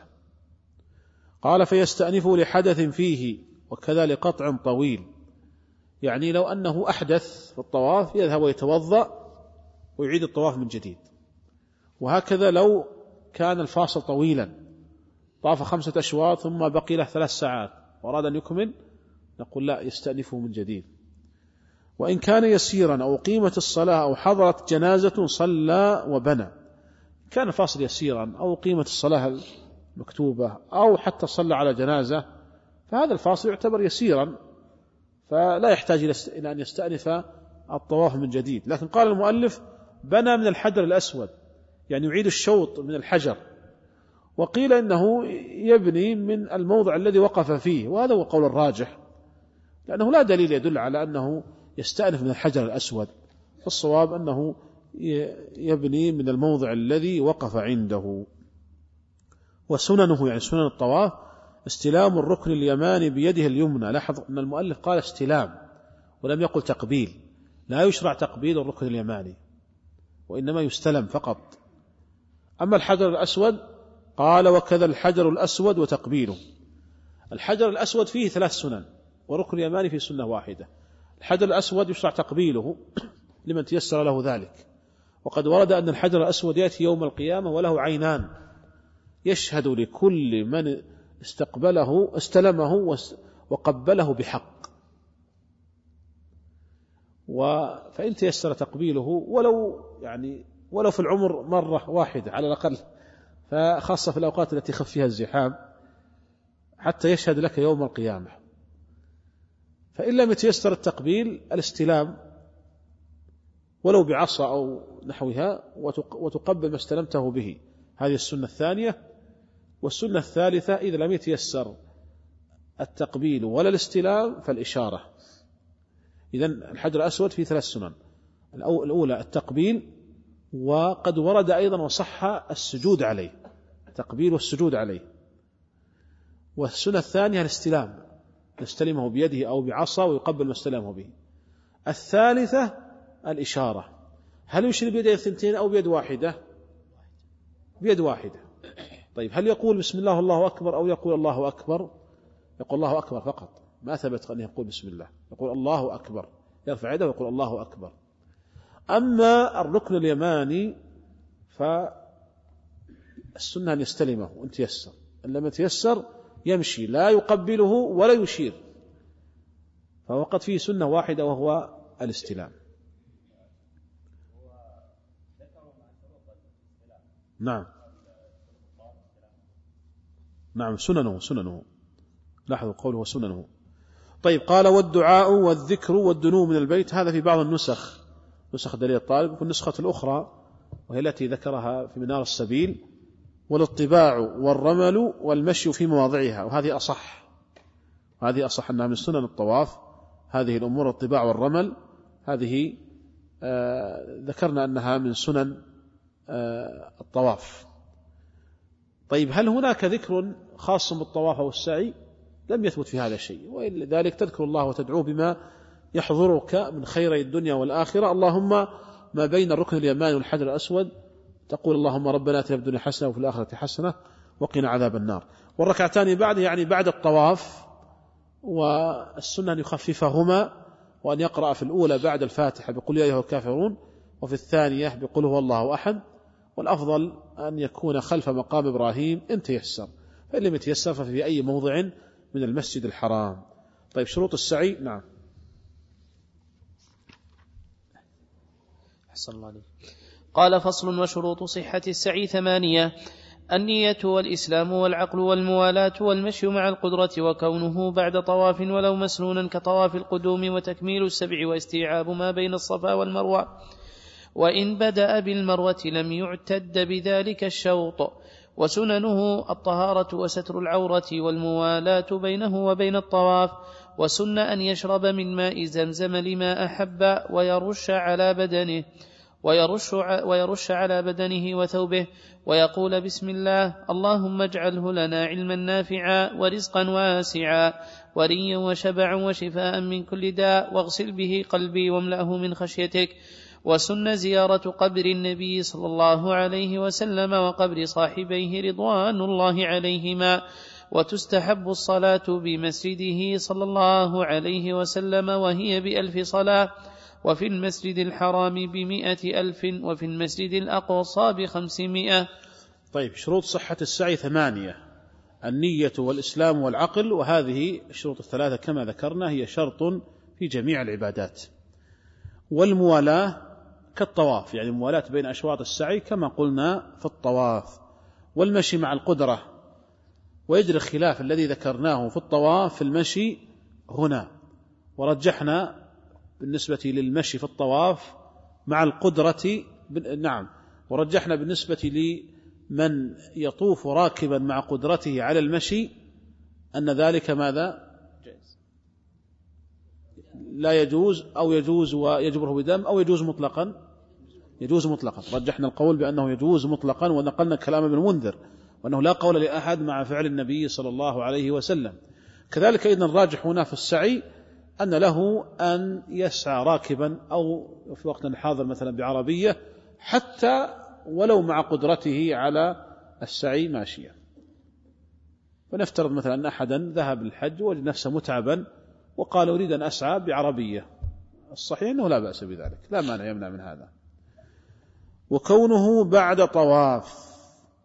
D: قال فيستأنف لحدث فيه وكذا لقطع طويل، يعني لو أنه أحدث في الطواف يذهب ويتوضأ ويعيد الطواف من جديد. وهكذا لو كان الفاصل طويلا طاف خمسة أشواط ثم بقي له ثلاث ساعات وأراد أن يكمل نقول لا، يستأنفه من جديد. وإن كان يسيرا أو قيمة الصلاة أو حضرت جنازة صلى وبنى، كان الفاصل يسيرا أو قيمة الصلاة المكتوبة أو حتى صلى على جنازة، فهذا الفاصل يعتبر يسيرا فلا يحتاج إلى أن يستأنف الطواف من جديد. لكن قال المؤلف بنى من الحجر الأسود، يعني يعيد الشوط من الحجر. وقيل إنه يبني من الموضع الذي وقف فيه، وهذا هو قول الراجح، لأنه لا دليل يدل على أنه يستأنف من الحجر الأسود، فالصواب أنه يبني من الموضع الذي وقف عنده. وسننه يعني سنن الطواف استلام الركن اليماني بيده اليمنى. لاحظ أن المؤلف قال استلام ولم يقل تقبيل، لا يشرع تقبيل الركن اليماني وإنما يستلم فقط. أما الحجر الأسود قال وكذا الحجر الأسود وتقبيله. الحجر الأسود فيه ثلاث سنن وركن اليماني في سنة واحدة. الحجر الأسود يشرع تقبيله لمن تيسر له ذلك، وقد ورد أن الحجر الأسود يأتي يوم القيامة وله عينان يشهد لكل من استقبله استلمه وقبله بحق، فإن تيسر تقبيله ولو يعني ولو في العمر مرة واحدة على الأقل، فخاصة في الأوقات التي خف فيها الزحام، حتى يشهد لك يوم القيامة. فإن لم يتيسر التقبيل الاستلام ولو بعصا أو نحوها وتقبل ما استلمته به، هذه السنة الثانية. والسنة الثالثة إذا لم يتيسر التقبيل ولا الاستلام فالإشارة. إذن الحجر الأسود فيه ثلاث سنن: الأولى التقبيل، وقد ورد أيضا وصح السجود عليه، تقبيل والسجود عليه. والسنة الثانية الاستلام، يستلمه بيده أو بعصا ويقبل ما استلمه به. الثالثة الإشارة. هل يشير بيده الثنتين أو بيد واحدة؟ بيد واحدة. طيب هل يقول بسم الله الله أكبر أو يقول الله أكبر؟ يقول الله أكبر فقط، ما ثبت أن يقول بسم الله، يقول الله أكبر، يرفع يده ويقول الله أكبر. أما الركن اليماني فالسنة أن يستلمه وإن تيسر، إن لم يتيسر يمشي لا يقبله ولا يشير، فوقت فيه سنة واحدة وهو الاستلام. نعم نعم سننه سننه لاحظوا قوله سننه. طيب قال والدعاء والذكر والدنو من البيت، هذا في بعض النسخ، نسخ دليل الطالب، والنسخة الأخرى وهي التي ذكرها في منار السبيل والاطباع والرمل والمشي في مواضعها، وهذه أصح، هذه أصح أنها من سنن الطواف. هذه الأمور الطباع والرمل هذه آه ذكرنا أنها من سنن آه الطواف. طيب هل هناك ذكر خاص بالطواف أو السعي؟ لم يثبت في هذا شيء، ولذلك تذكر الله وتدعوه بما يحضرك من خيري الدنيا والآخرة. اللهم ما بين الركن اليماني والحجر الأسود تقول اللهم ربنا آتنا في الدنيا حسنة وفي الآخرة حسنة وقنا عذاب النار. والركعتان بعد يعني بعد الطواف، والسنة أن يخففهما، وأن يقرأ في الأولى بعد الفاتحة بقل يا أيها الكافرون، وفي الثانية بقل هو الله أحد، والأفضل أن يكون خلف مقام إبراهيم إن تيسر، فإن لم يتيسر ففي أي موضع من المسجد الحرام. طيب شروط السعي. نعم
B: أحسن الله عليك. قال فصل وشروط صحة السعي ثمانية: النية والإسلام والعقل والموالاة والمشي مع القدرة، وكونه بعد طواف ولو مسنونا كطواف القدوم، وتكميل السبع واستيعاب ما بين الصفا والمروة، وإن بدأ بالمروة لم يعتد بذلك الشوط. وسننه الطهارة وستر العورة والموالاة بينه وبين الطواف. وسن أن يشرب من ماء زمزم لما أحب، ويرش على بدنه ويرش, ويرش على بدنه وثوبه، ويقول بسم الله اللهم اجعله لنا علما نافعا ورزقا واسعا وريا وشبعا وشفاء من كل داء، واغسل به قلبي واملأه من خشيتك. وسن زيارة قبر النبي صلى الله عليه وسلم وقبر صاحبيه رضوان الله عليهما. وتستحب الصلاة بمسجده صلى الله عليه وسلم وهي بألف صلاة، وفي المسجد الحرام بمئة ألف، وفي المسجد الأقصى بخمسمائة.
D: طيب شروط صحة السعي ثمانية: النية والإسلام والعقل، وهذه الشروط الثلاثة كما ذكرنا هي شرط في جميع العبادات. والموالاة كالطواف، يعني الموالاة بين أشواط السعي كما قلنا في الطواف. والمشي مع القدرة، ويجري الخلاف الذي ذكرناه في الطواف في المشي هنا، ورجحنا بالنسبة للمشي في الطواف مع القدرة، نعم، ورجحنا بالنسبة لمن يطوف راكبا مع قدرته على المشي أن ذلك ماذا؟ لا يجوز، أو يجوز ويجبره بدم، أو يجوز مطلقا، يجوز مطلقا. رجحنا القول بأنه يجوز مطلقا، ونقلنا كلام ابن المنذر وأنه لا قول لأحد مع فعل النبي صلى الله عليه وسلم. كذلك أيضا الراجح هنا في السعي أن له أن يسعى راكبا أو في وقت الحاضر مثلا بعربية، حتى ولو مع قدرته على السعي ماشيا. فنفترض مثلا أن أحدا ذهب للحج ووجد نفسه متعبا وقال أريد أن أسعى بعربية، الصحيح أنه لا بأس بذلك، لا مانع يمنع من هذا. وكونه بعد طواف،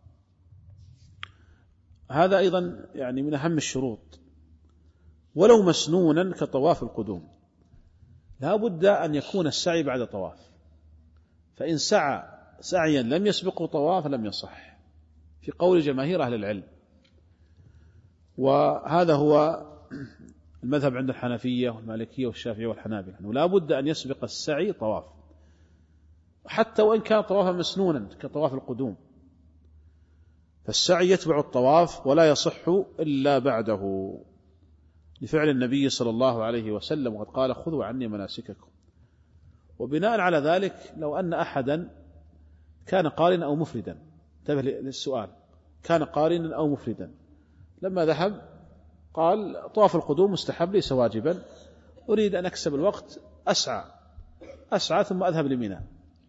D: هذا أيضا يعني من أهم الشروط. ولو مسنونا كطواف القدوم، لا بد أن يكون السعي بعد طواف، فإن سعى سعيا لم يسبقه طواف لم يصح، في قول جماهير أهل العلم. وهذا هو المذهب عند الحنفية والمالكية والشافعية والحنابلة، أنه لا بد أن يسبق السعي طواف، حتى وإن كان طوافا مسنونا كطواف القدوم، فالسعي يتبع الطواف ولا يصح إلا بعده، لفعل النبي صلى الله عليه وسلم، وقد قال خذوا عني مناسككم. وبناء على ذلك لو أن أحدا كان قارنا أو مفردا، انتبه للسؤال، كان قارنا أو مفردا، لما ذهب قال طواف القدوم مستحب ليس واجبا، أريد أن أكسب الوقت أسعى أسعى ثم أذهب لمنى،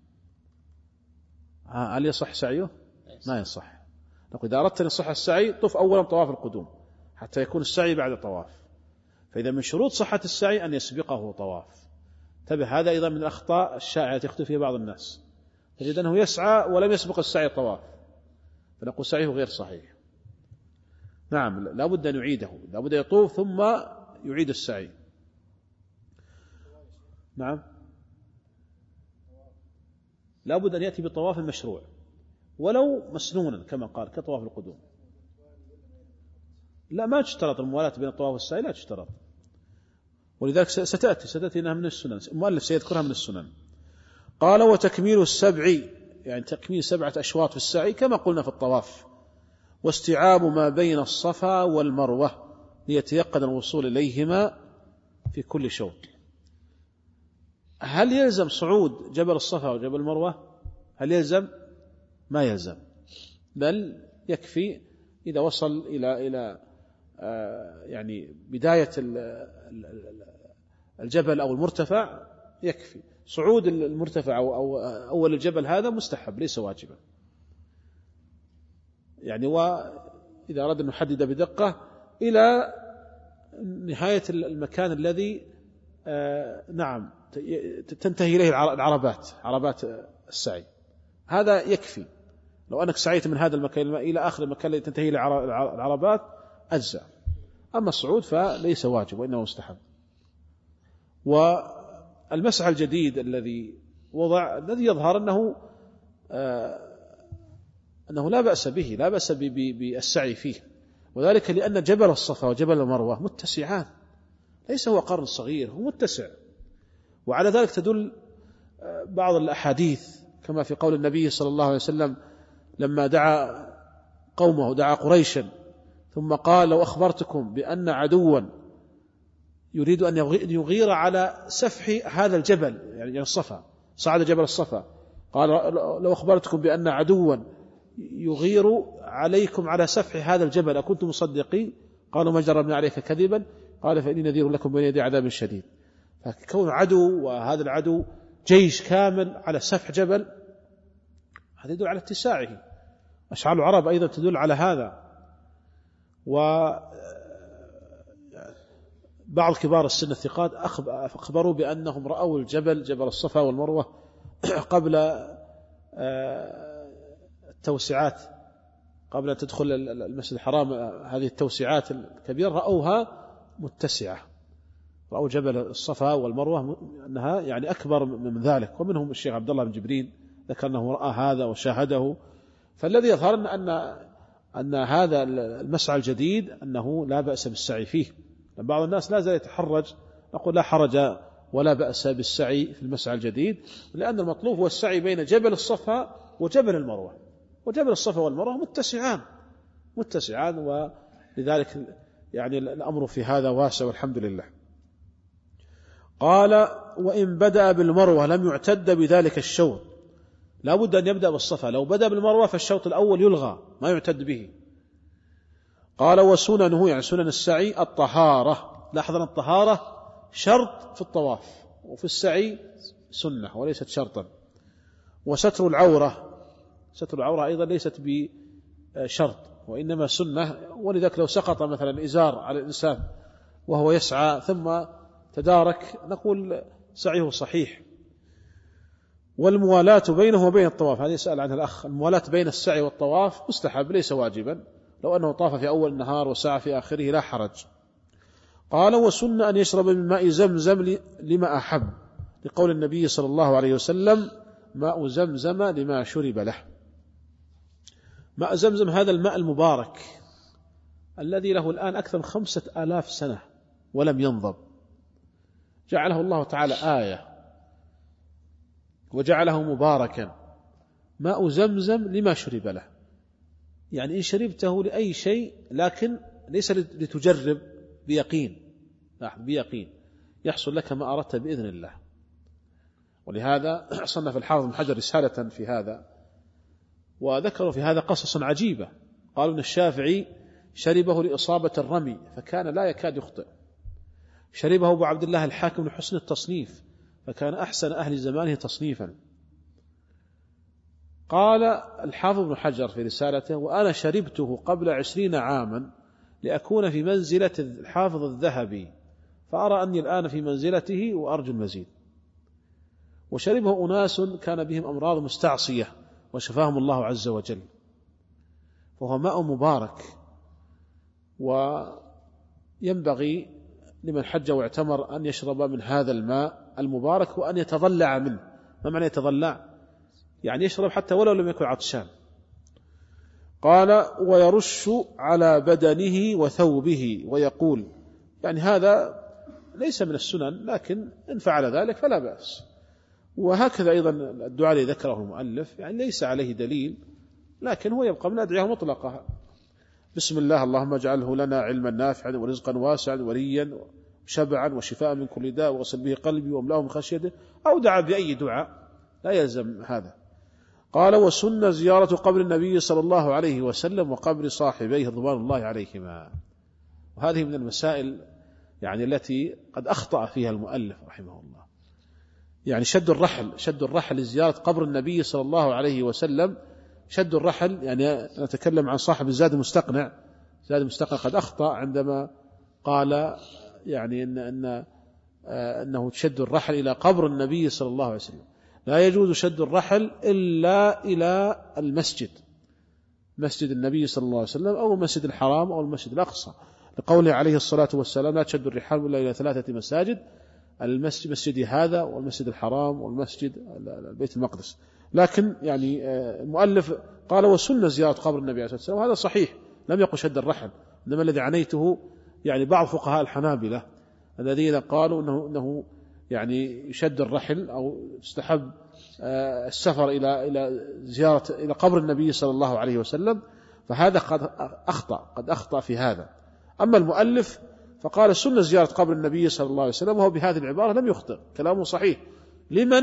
D: هل يصح سعيه؟ ما يصح. نقول إذا أردت أن يصح السعي طف أولا طواف القدوم حتى يكون السعي بعد الطواف، فإذا من شروط صحة السعي أن يسبقه طواف. انتبه، هذا أيضا من الأخطاء الشائعة يخطئ فيها بعض الناس، تجد أنه يسعى ولم يسبق السعي طواف، فنقول سعيه غير صحيح. نعم، لا بد أن يعيده، لا بد يطوف ثم يعيد السعي. نعم، لا بد أن يأتي بطواف المشروع ولو مسنونا كما قال كطواف القدوم. لا، ما تشترط الموالاة بين الطواف والسعي، لا تشترط، ولذلك ستأتي ستأتي إنها من السنن، المؤلف سيذكرها من السنن. قال وتكميل السبع، يعني تكميل سبعة أشواط في السعي كما قلنا في الطواف، واستيعاب ما بين الصفا والمروة ليتيقن الوصول إليهما في كل شوط. هل يلزم صعود جبل الصفا وجبل المروة؟ هل يلزم؟ ما يلزم، بل يكفي إذا وصل إلى إلى آه يعني بداية الجبل أو المرتفع يكفي. صعود المرتفع أو, أو أول الجبل هذا مستحب ليس واجبا، يعني وإذا أراد أن نحدد بدقة إلى نهاية المكان الذي آه نعم تنتهي إليه العربات، عربات السعي، هذا يكفي. لو أنك سعيت من هذا المكان إلى آخر المكان الذي تنتهي إليه العربات أجزاء، أما الصعود فليس واجب وإنما مستحب. والمسعى الجديد الذي وضع الذي يظهر أنه آه أنه لا بأس به، لا بأس بالسعي فيه، وذلك لأن جبل الصفا وجبل المروة متسعان، ليس هو قرن صغير، هو متسع. وعلى ذلك تدل بعض الأحاديث كما في قول النبي صلى الله عليه وسلم لما دعا قومه، دعا قريشا ثم قال لو أخبرتكم بأن عدوا يريد أن يغير على سفح هذا الجبل، يعني الصفا، صعد جبل الصفا، قال لو أخبرتكم بأن عدوا يغير عليكم على سفح هذا الجبل أكنتم مصدقين؟ قالوا ما جربنا عليك كذبا، قال فإني نذير لكم بين يدي عذاب شديد. فكون عدو، وهذا العدو جيش كامل على سفح جبل، هذا يدل على اتساعه. أشعار العرب أيضا تدل على هذا. وبعض كبار السن الثقات أخبروا بأنهم رأوا الجبل جبل الصفا والمروة قبل التوسعات، قبل أن تدخل المسجد الحرام هذه التوسعات الكبيرة، رأوها متسعة، رأوا جبل الصفا والمروة أنها يعني أكبر من ذلك. ومنهم الشيخ عبد الله بن جبرين ذكر أنه رأى هذا وشاهده. فالذي يظهر أن أن هذا المسعى الجديد أنه لا بأس بالسعي فيه. بعض الناس لا زال يتحرج، نقول لا حرج ولا بأس بالسعي في المسعى الجديد، لأن المطلوب هو السعي بين جبل الصفا وجبل المروة، وجبل الصفا والمروة متسعان متسعان ولذلك يعني الأمر في هذا واسع والحمد لله. قال وإن بدأ بالمروة لم يعتد بذلك الشوط، لا بد أن يبدأ بالصفا، لو بدأ بالمروة فالشوط الأول يلغى ما يعتد به. قال وسننه، يعني سنن السعي الطهارة، لاحظ أن الطهارة شرط في الطواف وفي السعي سنة وليست شرطا. وستر العورة، ستر العورة أيضا ليست بشرط وإنما سنة، ولذلك لو سقط مثلا إزار على الإنسان وهو يسعى ثم تدارك نقول سعيه صحيح. والموالاة بينه وبين الطواف، هذه يسأل عنها الأخ، الموالاة بين السعي والطواف مستحب ليس واجبا، لو أنه طاف في أول النهار وسعى في آخره لا حرج. قال وسن أن يشرب من ماء زمزم لما أحب، لقول النبي صلى الله عليه وسلم ماء زمزم لما شرب له. ماء زمزم هذا الماء المبارك الذي له الآن أكثر من خمسة آلاف سنة ولم ينضب، جعله الله تعالى آية وجعله مباركا. ماء زمزم لما شرب له، يعني إن شربته لأي شيء، لكن ليس لتجرب، بيقين، بيقين يحصل لك ما أردت بإذن الله. ولهذا صنف الحافظ بن حجر رسالة في هذا وذكروا في هذا قصصا عجيبة. قالوا أن الشافعي شربه لإصابة الرمي فكان لا يكاد يخطئ، شربه أبو عبد الله الحاكم لحسن التصنيف فكان أحسن أهل زمانه تصنيفا. قال الحافظ بن حجر في رسالته: وأنا شربته قبل عشرين عاما لأكون في منزلة الحافظ الذهبي، فأرى أني الآن في منزلته وأرجو المزيد. وشربه أناس كان بهم أمراض مستعصية وشفاهم الله عز وجل، فهو ماء مبارك، وينبغي لمن حج واعتمر أن يشرب من هذا الماء المبارك وأن يتضلع منه. ما معنى يتضلع؟ يعني يشرب حتى ولو لم يكن عطشان. قال: ويرش على بدنه وثوبه ويقول، يعني هذا ليس من السنن، لكن إن فعل ذلك فلا بأس. وهكذا أيضا الدعاء الذي ذكره المؤلف يعني ليس عليه دليل، لكن هو يبقى من أدعية مطلقة: بسم الله اللهم اجعله لنا علما نافعا ورزقا واسعا وريا وشبعا وشفاء من كل داء وغسل به قلبي واملاه من خشيته، أو دعا بأي دعاء لا يلزم هذا. قال: وسن زيارة قبر النبي صلى الله عليه وسلم وقبر صاحبيه رضوان الله عليهما. وهذه من المسائل يعني التي قد أخطأ فيها المؤلف رحمه الله، يعني شد الرحل شد الرحل لزيارة قبر النبي صلى الله عليه وسلم. شد الرحل يعني نتكلم عن صاحب الزاد المستقنع. زاد المستقنع قد أخطأ عندما قال يعني إن إن أنه شد الرحل إلى قبر النبي صلى الله عليه وسلم. لا يجوز شد الرحل إلا إلى المسجد، مسجد النبي صلى الله عليه وسلم أو المسجد الحرام أو المسجد الأقصى، لقوله عليه الصلاة والسلام: لا تشد الرحال إلا إلى ثلاثة مساجد، المسجد مسجد هذا والمسجد الحرام والمسجد البيت المقدس. لكن يعني المؤلف قال: وسن زيارة قبر النبي عليه الصلاة والسلام، وهذا صحيح، لم يقل شد الرحل. إنما الذي عنيته يعني بعض فقهاء الحنابلة الذين قالوا أنه, إنه يعني يشد الرحل أو يستحب السفر إلى إلى زيارة إلى قبر النبي صلى الله عليه وسلم، فهذا قد أخطأ قد أخطأ في هذا. أما المؤلف فقال: سنة زيارة قبر النبي صلى الله عليه وسلم، وهو بهذه العبارة لم يخطئ، كلامه صحيح لمن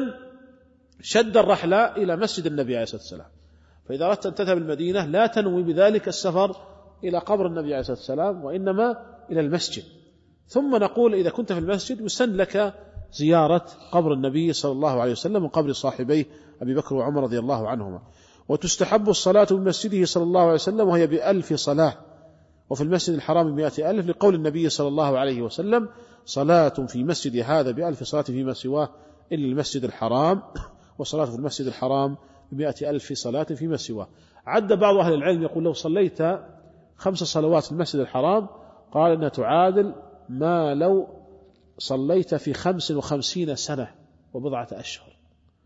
D: شد الرحل إلى مسجد النبي عليه الصلاة والسلام. فإذا أردت أن تذهب المدينة لا تنوي بذلك السفر إلى قبر النبي عليه الصلاة والسلام، وإنما إلى المسجد. ثم نقول: إذا كنت في المسجد يسن لك زيارة قبر النبي صلى الله عليه وسلم وقبر صاحبيه أبي بكر وعمر رضي الله عنهما. وتستحب الصلاة بمسجده صلى الله عليه وسلم وهي بألف صلاة، وفي المسجد الحرام بمئة ألف، لقول النبي صلى الله عليه وسلم: صلاة في مسجد هذا بألف صلاة فيما سواه إلا المسجد الحرام، وصلاة في المسجد الحرام بمئة ألف صلاة فيما سواه. عد بعض أهل العلم يقول: لو صليت خمس صلوات في المسجد الحرام قال إنها تعادل ما لو صليت في خمس وخمسين سنة وبضعة أشهر.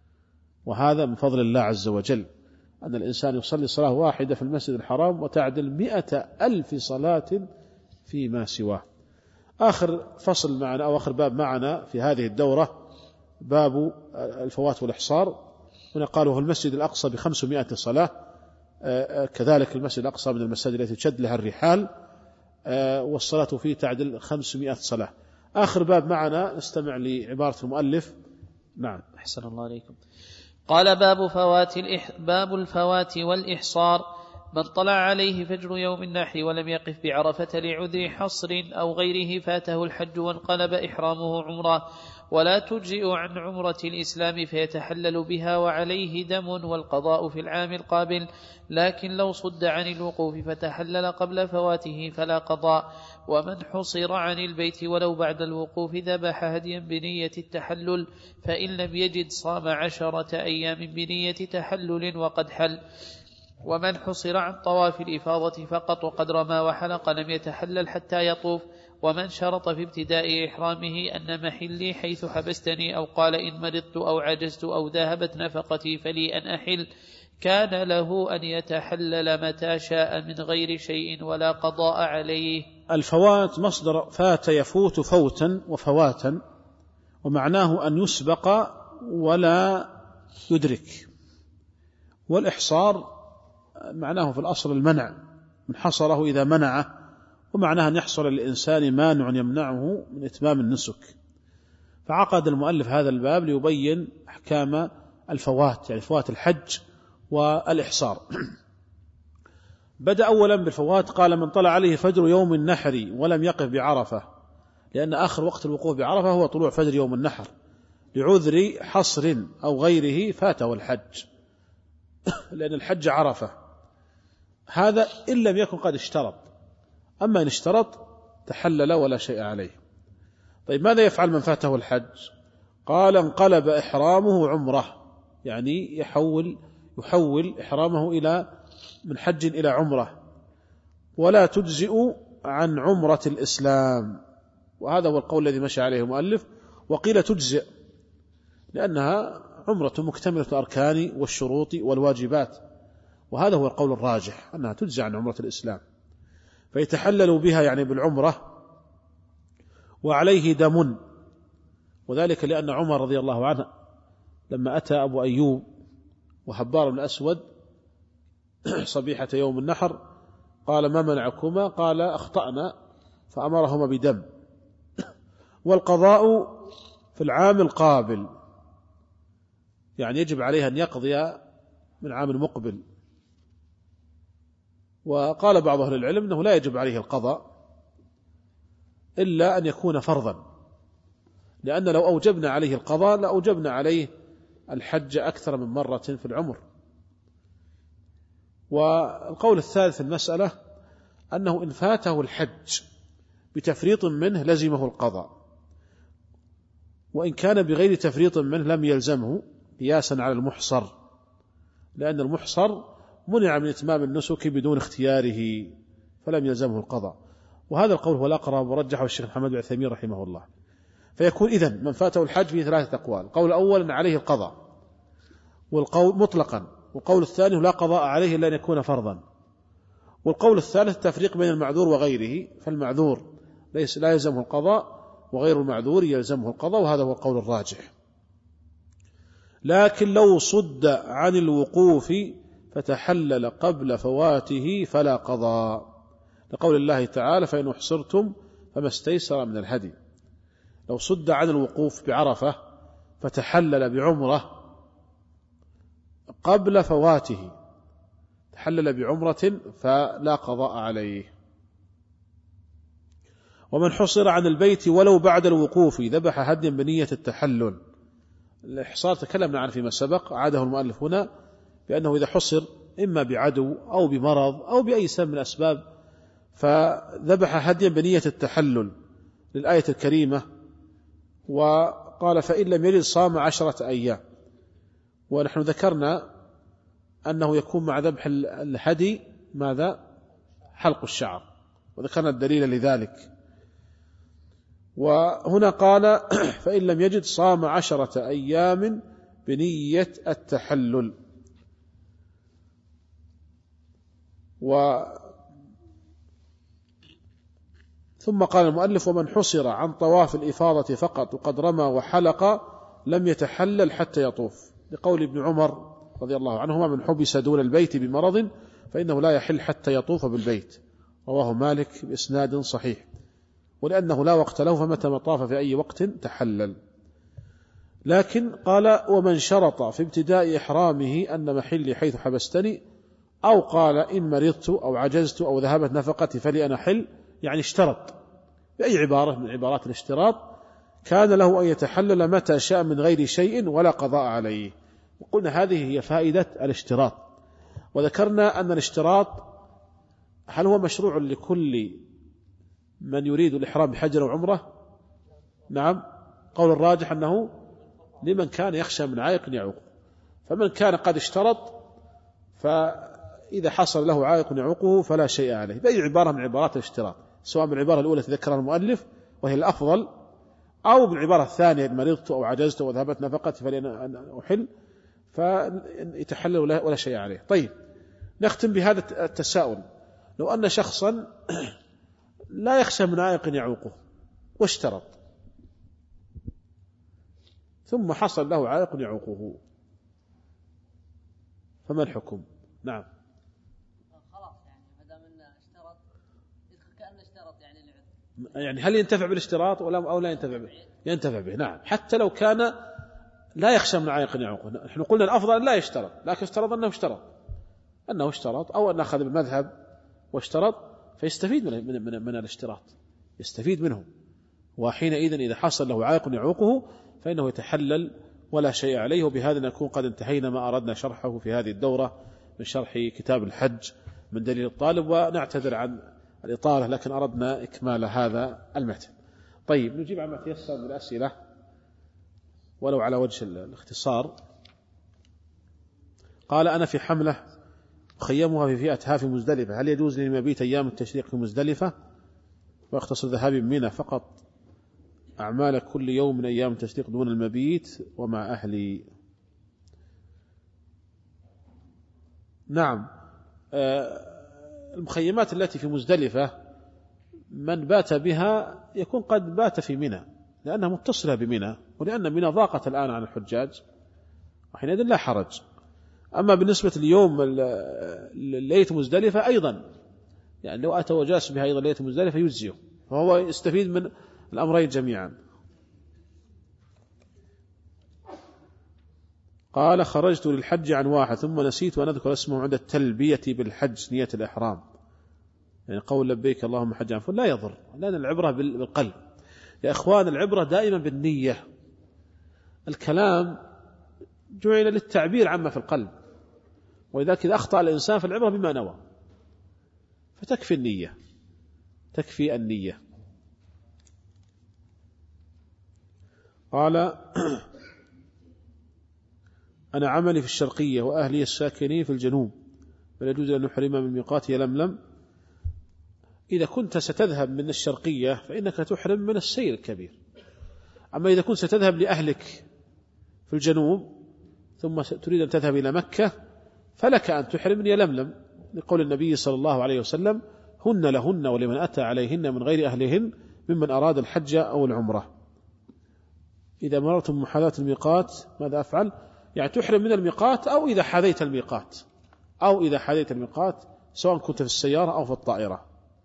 D: وهذا من فضل الله عز وجل أن الإنسان يصلي صلاة واحدة في المسجد الحرام وتعدل مئة ألف صلاة فيما سواه. آخر فصل معنا أو آخر باب معنا في هذه الدورة باب الفوات والإحصار. هنا قالوا هو المسجد الأقصى بخمسمائة صلاة، كذلك المسجد الأقصى من المساجد التي تشد لها الرحال، والصلاة فيه تعدل خمسمائة صلاة. آخر باب معنا نستمع لعبارة المؤلف. نعم.
B: أحسن الله عليكم. قال: باب فوات الإح... باب الفوات والإحصار. من طلع عليه فجر يوم النحر ولم يقف بعرفة لعذر حصر أو غيره فاته الحج وانقلب إحرامه عمرة، ولا تجزئ عن عمرة الإسلام فيتحلل بها وعليه دم والقضاء في العام القابل، لكن لو صد عن الوقوف فتحلل قبل فواته فلا قضاء. ومن حصر عن البيت ولو بعد الوقوف ذبح هديا بنية التحلل، فإن لم يجد صام عشرة أيام بنية تحلل وقد حل. ومن حصر عن طواف الإفاضة فقط وقد رمى وحلق لم يتحلل حتى يطوف. ومن شرط في ابتداء إحرامه أن محلي حيث حبستني، أو قال إن مرضت أو عجزت أو ذهبت نفقتي فلي أن أحل، كان له أن يتحلل متى شاء من غير شيء ولا قضاء عليه.
D: الفوات مصدر فات يفوت فوتا وفواتا، ومعناه أن يسبق ولا يدرك. والإحصار معناه في الأصل المنع، من حصره إذا منعه، ومعناه أن يحصل للإنسان مانع يمنعه من إتمام النسك. فعقد المؤلف هذا الباب ليبين أحكام الفوات، يعني فوات الحج والإحصار. بدأ أولا بالفوات، قال من طلع عليه فجر يوم النحر ولم يقف بعرفة، لأن آخر وقت الوقوف بعرفة هو طلوع فجر يوم النحر، لعذر حصر أو غيره فاته الحج، لأن الحج عرفة. هذا إن لم يكن قد اشترط، أما إن اشترط تحلل ولا شيء عليه. طيب ماذا يفعل من فاته الحج؟ قال انقلب إحرامه عمره، يعني يحول يحول إحرامه إلى من حج إلى عمره، ولا تجزئ عن عمرة الإسلام، وهذا هو القول الذي مشى عليه المؤلف. وقيل تجزئ لأنها عمرة مكتملة الأركان والشروط والواجبات، وهذا هو القول الراجح أنها تجزئ عن عمرة الإسلام، فيتحلل بها يعني بالعمرة، وعليه دم، وذلك لأن عمر رضي الله عنه لما أتى أبو أيوب وحبار بن الأسود صبيحة يوم النحر قال ما منعكما؟ قال أخطأنا، فأمرهما بدم. والقضاء في العام القابل، يعني يجب عليه أن يقضي من عام مقبل. وقال بعض أهل العلم أنه لا يجب عليه القضاء إلا أن يكون فرضا، لأن لو أوجبنا عليه القضاء لأوجبنا عليه الحج أكثر من مرة في العمر. والقول الثالث في المسألة أنه إن فاته الحج بتفريط منه لزمه القضاء، وإن كان بغير تفريط منه لم يلزمه، قياسا على المحصر، لأن المحصر منع من إتمام النسك بدون اختياره فلم يلزمه القضاء. وهذا القول هو الأقرب ورجحه الشيخ محمد بن عثيمين رحمه الله. فيكون إذن من فاته الحج في ثلاثة أقوال: القول الأول أن عليه القضاء، والقول مطلقا، والقول الثاني لا قضاء عليه إلا أن يكون فرضا، والقول الثالث التفريق بين المعذور وغيره، فالمعذور ليس لا يلزمه القضاء، وغير المعذور يلزمه القضاء، وهذا هو القول الراجح. لكن لو صد عن الوقوف فتحلل قبل فواته فلا قضاء، لقول الله تعالى: فإن أحصرتم فما استيسر من الهدي. لو صد عن الوقوف بعرفة فتحلل بعمرة قبل فواته، تحلل بعمرة فلا قضاء عليه. ومن حصر عن البيت ولو بعد الوقوف ذبح هديا بنية التحلل. الإحصار تكلمنا عنه فيما سبق، عاده المؤلف هنا بأنه إذا حصر إما بعدو أو بمرض أو بأي سبب من الأسباب فذبح هديا بنية التحلل للآية الكريمة، وقال: فإن لم يجد صام عشرة أيام. ونحن ذكرنا أنه يكون مع ذبح الهدي ماذا؟ حلق الشعر، وذكرنا الدليل لذلك. وهنا قال: فإن لم يجد صام عشرة أيام بنية التحلل. و ثم قال المؤلف: ومن حصر عن طواف الإفاضة فقط وقد رمى وحلق لم يتحلل حتى يطوف، لقول ابن عمر رضي الله عنهما: من حبس دون البيت بمرض فإنه لا يحل حتى يطوف بالبيت، رواه مالك بإسناد صحيح. ولأنه لا وقت له فمتى ما طاف في أي وقت تحلل. لكن قال: ومن شرط في ابتداء إحرامه أن محلي حيث حبستني، أو قال إن مرضت أو عجزت أو ذهبت نفقتي فلي أن أحل، يعني اشترط بأي عبارة من عبارات الاشتراط، كان له أن يتحلل متى شاء من غير شيء ولا قضاء عليه. وقلنا هذه هي فائدة الاشتراط. وذكرنا أن الاشتراط هل هو مشروع لكل من يريد الإحرام بحج أو عمرة؟ نعم، قول الراجح أنه لمن كان يخشى من عائق يعوق. فمن كان قد اشترط فإذا حصل له عائق يعوقه فلا شيء عليه، بأي عبارة من عبارات الاشتراط، سواء بالعبارة الأولى تذكرها المؤلف وهي الأفضل، أو بالعبارة الثانية: مرضت أو عجزت وذهبت نفقتي فلأن أحل، فيتحلل ولا شيء عليه. طيب، نختم بهذا التساؤل: لو أن شخصا لا يخشى من عائق يعوقه واشترط، ثم حصل له عائق يعوقه، فما الحكم؟ نعم.
C: خلاص، يعني ما دام انه اشترط يدخل كأنه اشترط يعني العذر.
D: يعني هل ينتفع بالاشتراط ولا أو لا ينتفع به؟ ينتفع به، نعم، حتى لو كان لا يخشى من عائق يعوقه. نحن قلنا الأفضل أن لا يشترط، لكن افترض أنه اشترط أنه اشترط أو أن أخذ بالمذهب واشترط، فيستفيد من, من, من, من الاشتراط، يستفيد منه. وحينئذ إذا حصل له عائق يعوقه فإنه يتحلل ولا شيء عليه. وبهذا نكون قد انتهينا ما أردنا شرحه في هذه الدورة من شرح كتاب الحج من دليل الطالب، ونعتذر عن الإطالة لكن أردنا إكمال هذا المتن. طيب نجيب عما تيسر من الأسئلة ولو على وجه الاختصار. قال أنا في حملة أخيمها في فئتها في مزدلفة، هل يجوز لي المبيت أيام التشريق في مزدلفة وأختصر ذهابي من منى فقط أعمال كل يوم من أيام التشريق دون المبيت ومع أهلي؟ نعم، المخيمات التي في مزدلفة من بات بها يكون قد بات في منى لأنها متصلة بمنى، ولأن منى ضاقت الآن عن الحجاج وحينئذ لا حرج. أما بالنسبة ليوم ليلة مزدلفة أيضا يعني لو أتى وجاس بها أيضا ليلة مزدلفة يجزيه، فهو يستفيد من الأمرين جميعا. قال خرجت للحج عن واحد ثم نسيت وأن أذكر اسمه عند التلبية بالحج نية الإحرام، يعني قول لبيك اللهم حج عن فلان لا يضر، لأن العبرة بالقلب يا إخوان، العبرة دائما بالنية. الكلام جعل للتعبير عما في القلب، وإذا كذا أخطأ الإنسان فالعبرة بما نوى، فتكفي النية، تكفي النية. قال أنا عملي في الشرقية وأهلي الساكنين في الجنوب، فلا يجوز أن نحرم من ميقات يلملم. إذا كنت ستذهب من الشرقية فإنك تحرم من السير الكبير، أما إذا كنت ستذهب لأهلك في الجنوب ثم تريد أن تذهب إلى مكة فلك أن تحرم من يلملم، لقول النبي صلى الله عليه وسلم هن لهن ولمن أتى عليهن من غير أهلهن ممن أراد الحج أو العمرة. إذا مررتم محاذاة الميقات ماذا أفعل؟ يعني تحرم من الميقات أو إذا حذيت الميقات، أو إذا حذيت الميقات سواء كنت في السيارة أو في الطائرة.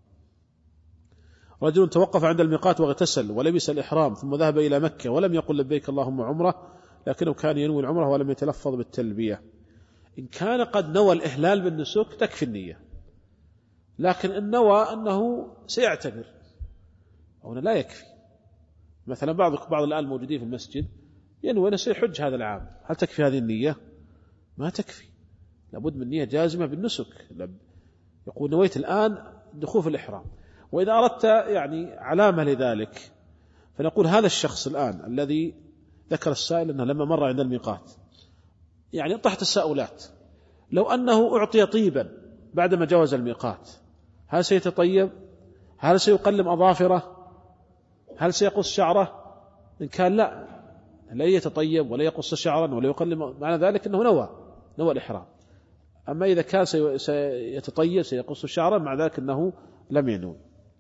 D: رجل توقف عند الميقات واغتسل ولبس الإحرام ثم ذهب إلى مكة ولم يقل لبيك اللهم عمرة، لكنه كان ينوي العمرة ولم يتلفظ بالتلبية. إن كان قد نوى الإهلال بالنسك تكفي النية، لكن إن نوى أنه سيعتمر هنا لا يكفي. مثلا بعض بعض الآن الموجودين في المسجد ينوي أنه سيحج هذا العام، هل تكفي هذه النية؟ ما تكفي، لابد من نية جازمة بالنسك. يقول نويت الآن دخول في الإحرام. وإذا أردت يعني علامة لذلك فنقول هذا الشخص الآن الذي ذكر السائل أنه لما مر عند الميقات يعني طرح تساؤلات، لو أنه أعطي طيبا بعدما جاوز الميقات هل سيتطيب؟ هل سيقلم أظافره؟ هل سيقص شعره؟ إن كان لا لا يتطيب ولا يقص شعرا ولا يقلم، معنى ذلك أنه نوى نوى الإحرام. أما إذا كان سيتطيب سيقص شعرا مع ذلك أنه لم ينوي.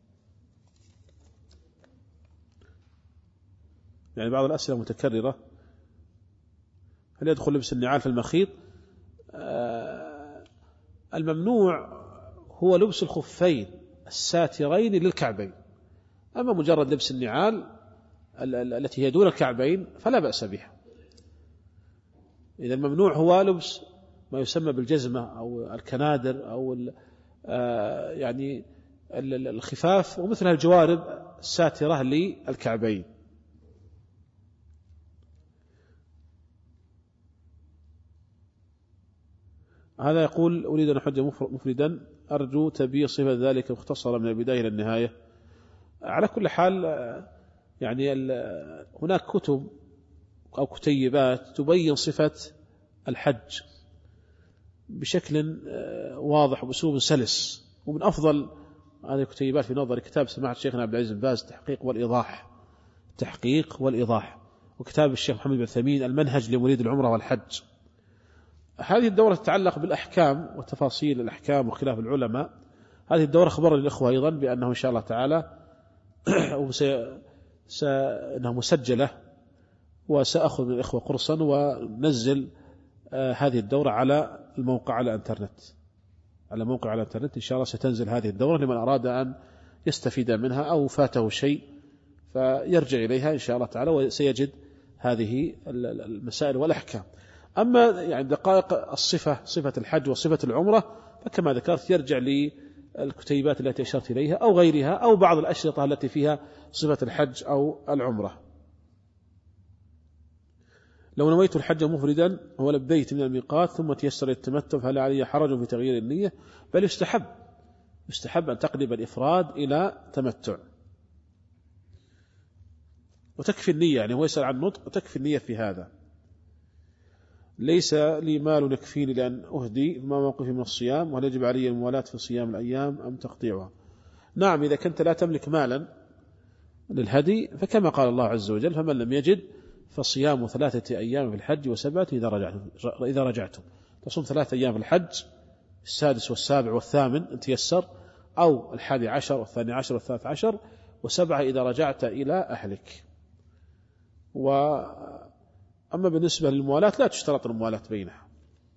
D: يعني بعض الأسئلة متكررة، هل يدخل لبس النعال في المخيط؟ آه الممنوع هو لبس الخفين الساترين للكعبين، أما مجرد لبس النعال التي هي دون الكعبين فلا بأس بها. إذا الممنوع هو لبس ما يسمى بالجزمة أو الكنادر أو آه يعني الخفاف ومثلها الجوارب الساترة للكعبين. هذا يقول أريد أن أحج مفردا أرجو تبيين صفة ذلك مختصرة من البداية إلى النهاية. على كل حال يعني هناك كتب أو كتيبات تبين صفة الحج بشكل واضح وبأسلوب سلس، ومن أفضل هذه الكتيبات في نظر كتاب سماحة شيخنا عبد العزيز بن باز التحقيق والإيضاح، التحقيق والإيضاح، وكتاب الشيخ محمد بن عثيمين المنهج لمريد العمرة والحج. هذه الدورة تتعلق بالأحكام وتفاصيل الأحكام وخلاف العلماء. هذه الدورة خبر للإخوة أيضا بأنه إن شاء الله تعالى أنها مسجلة، وسأخذ من الإخوة قرصا وننزل هذه الدورة على الموقع على الانترنت، على موقع على الانترنت إن شاء الله ستنزل هذه الدورة لمن أراد أن يستفيد منها أو فاته شيء فيرجع إليها إن شاء الله تعالى وسيجد هذه المسائل والأحكام. أما يعني دقائق الصفة، صفة الحج وصفة العمرة، فكما ذكرت يرجع للكتيبات التي أشرت إليها أو غيرها أو بعض الأشرطة التي فيها صفة الحج أو العمرة. لو نويت الحج مفردا ولبيت من الميقات ثم تيسر التمتع فهل علي حرج في تغيير النية؟ بل يستحب يستحب أن تقلب الإفراد إلى تمتع، وتكفي النية، يعني هو يسأل عن نطق وتكفي النية في هذا. ليس لي مال يكفيني لأن أهدي، ما موقفي من الصيام؟ وهل يجب علي الموالاة في صيام الأيام أم تقطيعها؟ نعم، إذا كنت لا تملك مالا للهدي فكما قال الله عز وجل فمن لم يجد فصيام ثلاثة أيام في الحج وسبعة إذا رجعتم إذا رجعتم تصوم ثلاثة أيام في الحج، السادس والسابع والثامن إن تيسر، أو الحادي عشر والثاني عشر والثالث عشر، وسبعة إذا رجعت إلى أهلك. وأما بالنسبة للموالاة لا تشترط الموالاة بينها.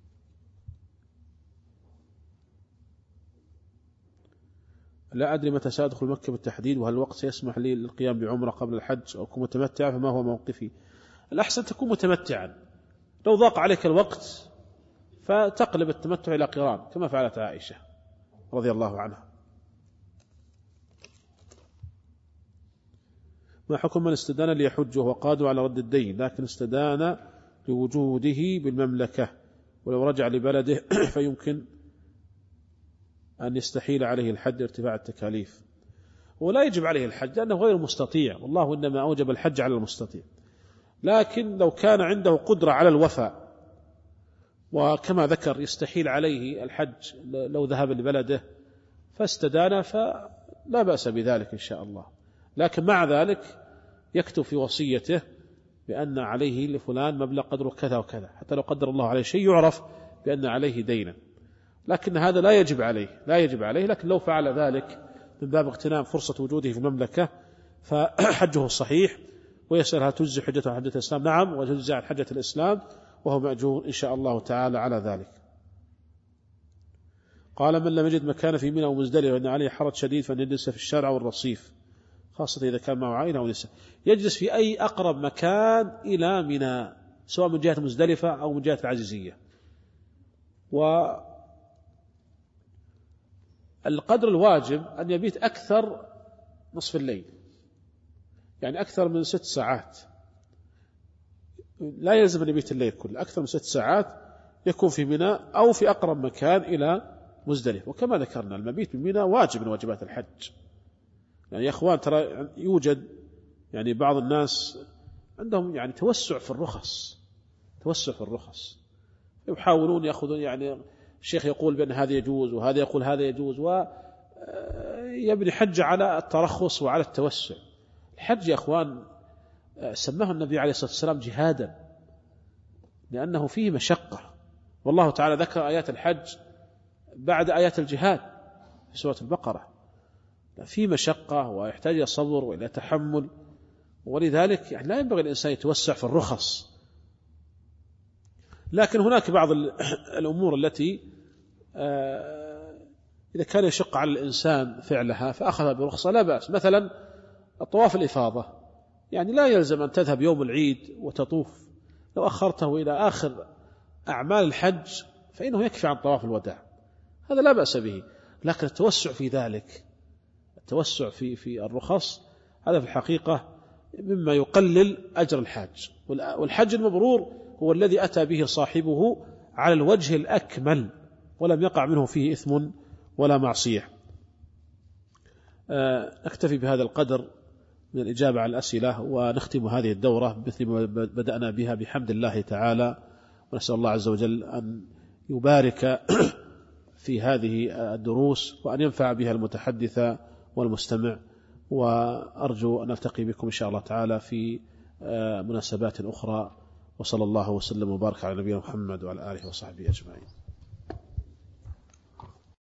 D: لا أدري متى سأدخل مكة بالتحديد، وهل الوقت سيسمح لي للقيام بعمرة قبل الحج أو أكون متمتع، فما هو موقفي؟ الأحسن تكون متمتعا، لو ضاق عليك الوقت فتقلب التمتع إلى قران كما فعلت عائشة رضي الله عنها. ما حكم من استدان ليحج وهو قادر على رد الدين لكن استدان لوجوده بالمملكة ولو رجع لبلده فيمكن أن يستحيل عليه الحج ارتفاع التكاليف؟ ولا يجب عليه الحج لأنه غير مستطيع، والله إنما أوجب الحج على المستطيع. لكن لو كان عنده قدرة على الوفاء وكما ذكر يستحيل عليه الحج لو ذهب لبلده فاستدان فلا بأس بذلك إن شاء الله. لكن مع ذلك يكتب في وصيته بأن عليه لفلان مبلغ قدره كذا وكذا، حتى لو قدر الله عليه شيء يعرف بأن عليه دينا، لكن هذا لا يجب عليه لا يجب عليه لكن لو فعل ذلك من باب اغتنام فرصة وجوده في المملكة فحجه صحيح. ويسأل هل تجزي حجته عن حجة الإسلام؟ نعم، وتجزي عن حجة الإسلام وهو مأجور إن شاء الله تعالى على ذلك. قال من لم يجد مكان في منى ومزدلفة وأن عليه حرج شديد فأن يجلس في الشارع والرصيف، خاصة إذا كان معه عائلة أو نساء. يجلس في أي أقرب مكان إلى منى سواء من جهة مزدلفة أو من جهة العزيزية. والقدر الواجب أن يبيت أكثر نصف الليل، يعني أكثر من ست ساعات، لا يلزم أن يبيت الليل كله، أكثر من ست ساعات يكون في منى أو في أقرب مكان إلى مزدلفة. وكما ذكرنا المبيت من منى واجب من واجبات الحج. يعني يا أخوان ترى يوجد يعني بعض الناس عندهم يعني توسع في الرخص توسع في الرخص يحاولون يأخذون، يعني الشيخ يقول بأن هذا يجوز وهذا يقول هذا يجوز، ويبني حج على الترخص وعلى التوسع. الحج يا أخوان سماه النبي عليه الصلاة والسلام جهادا لأنه فيه مشقة، والله تعالى ذكر آيات الحج بعد آيات الجهاد في سورة البقرة. فيه مشقة ويحتاج إلى صبر وإلى تحمل، ولذلك يعني لا ينبغي الإنسان يتوسع في الرخص. لكن هناك بعض الأمور التي إذا كان يشق على الإنسان فعلها فأخذ برخصة لا بأس. مثلا الطواف الإفاضة، يعني لا يلزم أن تذهب يوم العيد وتطوف، لو أخرته إلى آخر أعمال الحج فإنه يكفي عن طواف الوداع، هذا لا بأس به. لكن التوسع في ذلك التوسع في في الرخص هذا في الحقيقة مما يقلل أجر الحاج. والحج المبرور هو الذي أتى به صاحبه على الوجه الأكمل ولم يقع منه فيه إثم ولا معصية. نكتفي بهذا القدر من الإجابة على الأسئلة ونختم هذه الدورة مثل ما بدأنا بها بحمد الله تعالى، ونسأل الله عز وجل أن يبارك في هذه الدروس وأن ينفع بها المتحدث والمستمع. وأرجو أن ألتقي بكم إن شاء الله تعالى في مناسبات أخرى، وصلى الله وسلم وبارك على نبينا محمد وعلى آله وصحبه أجمعين.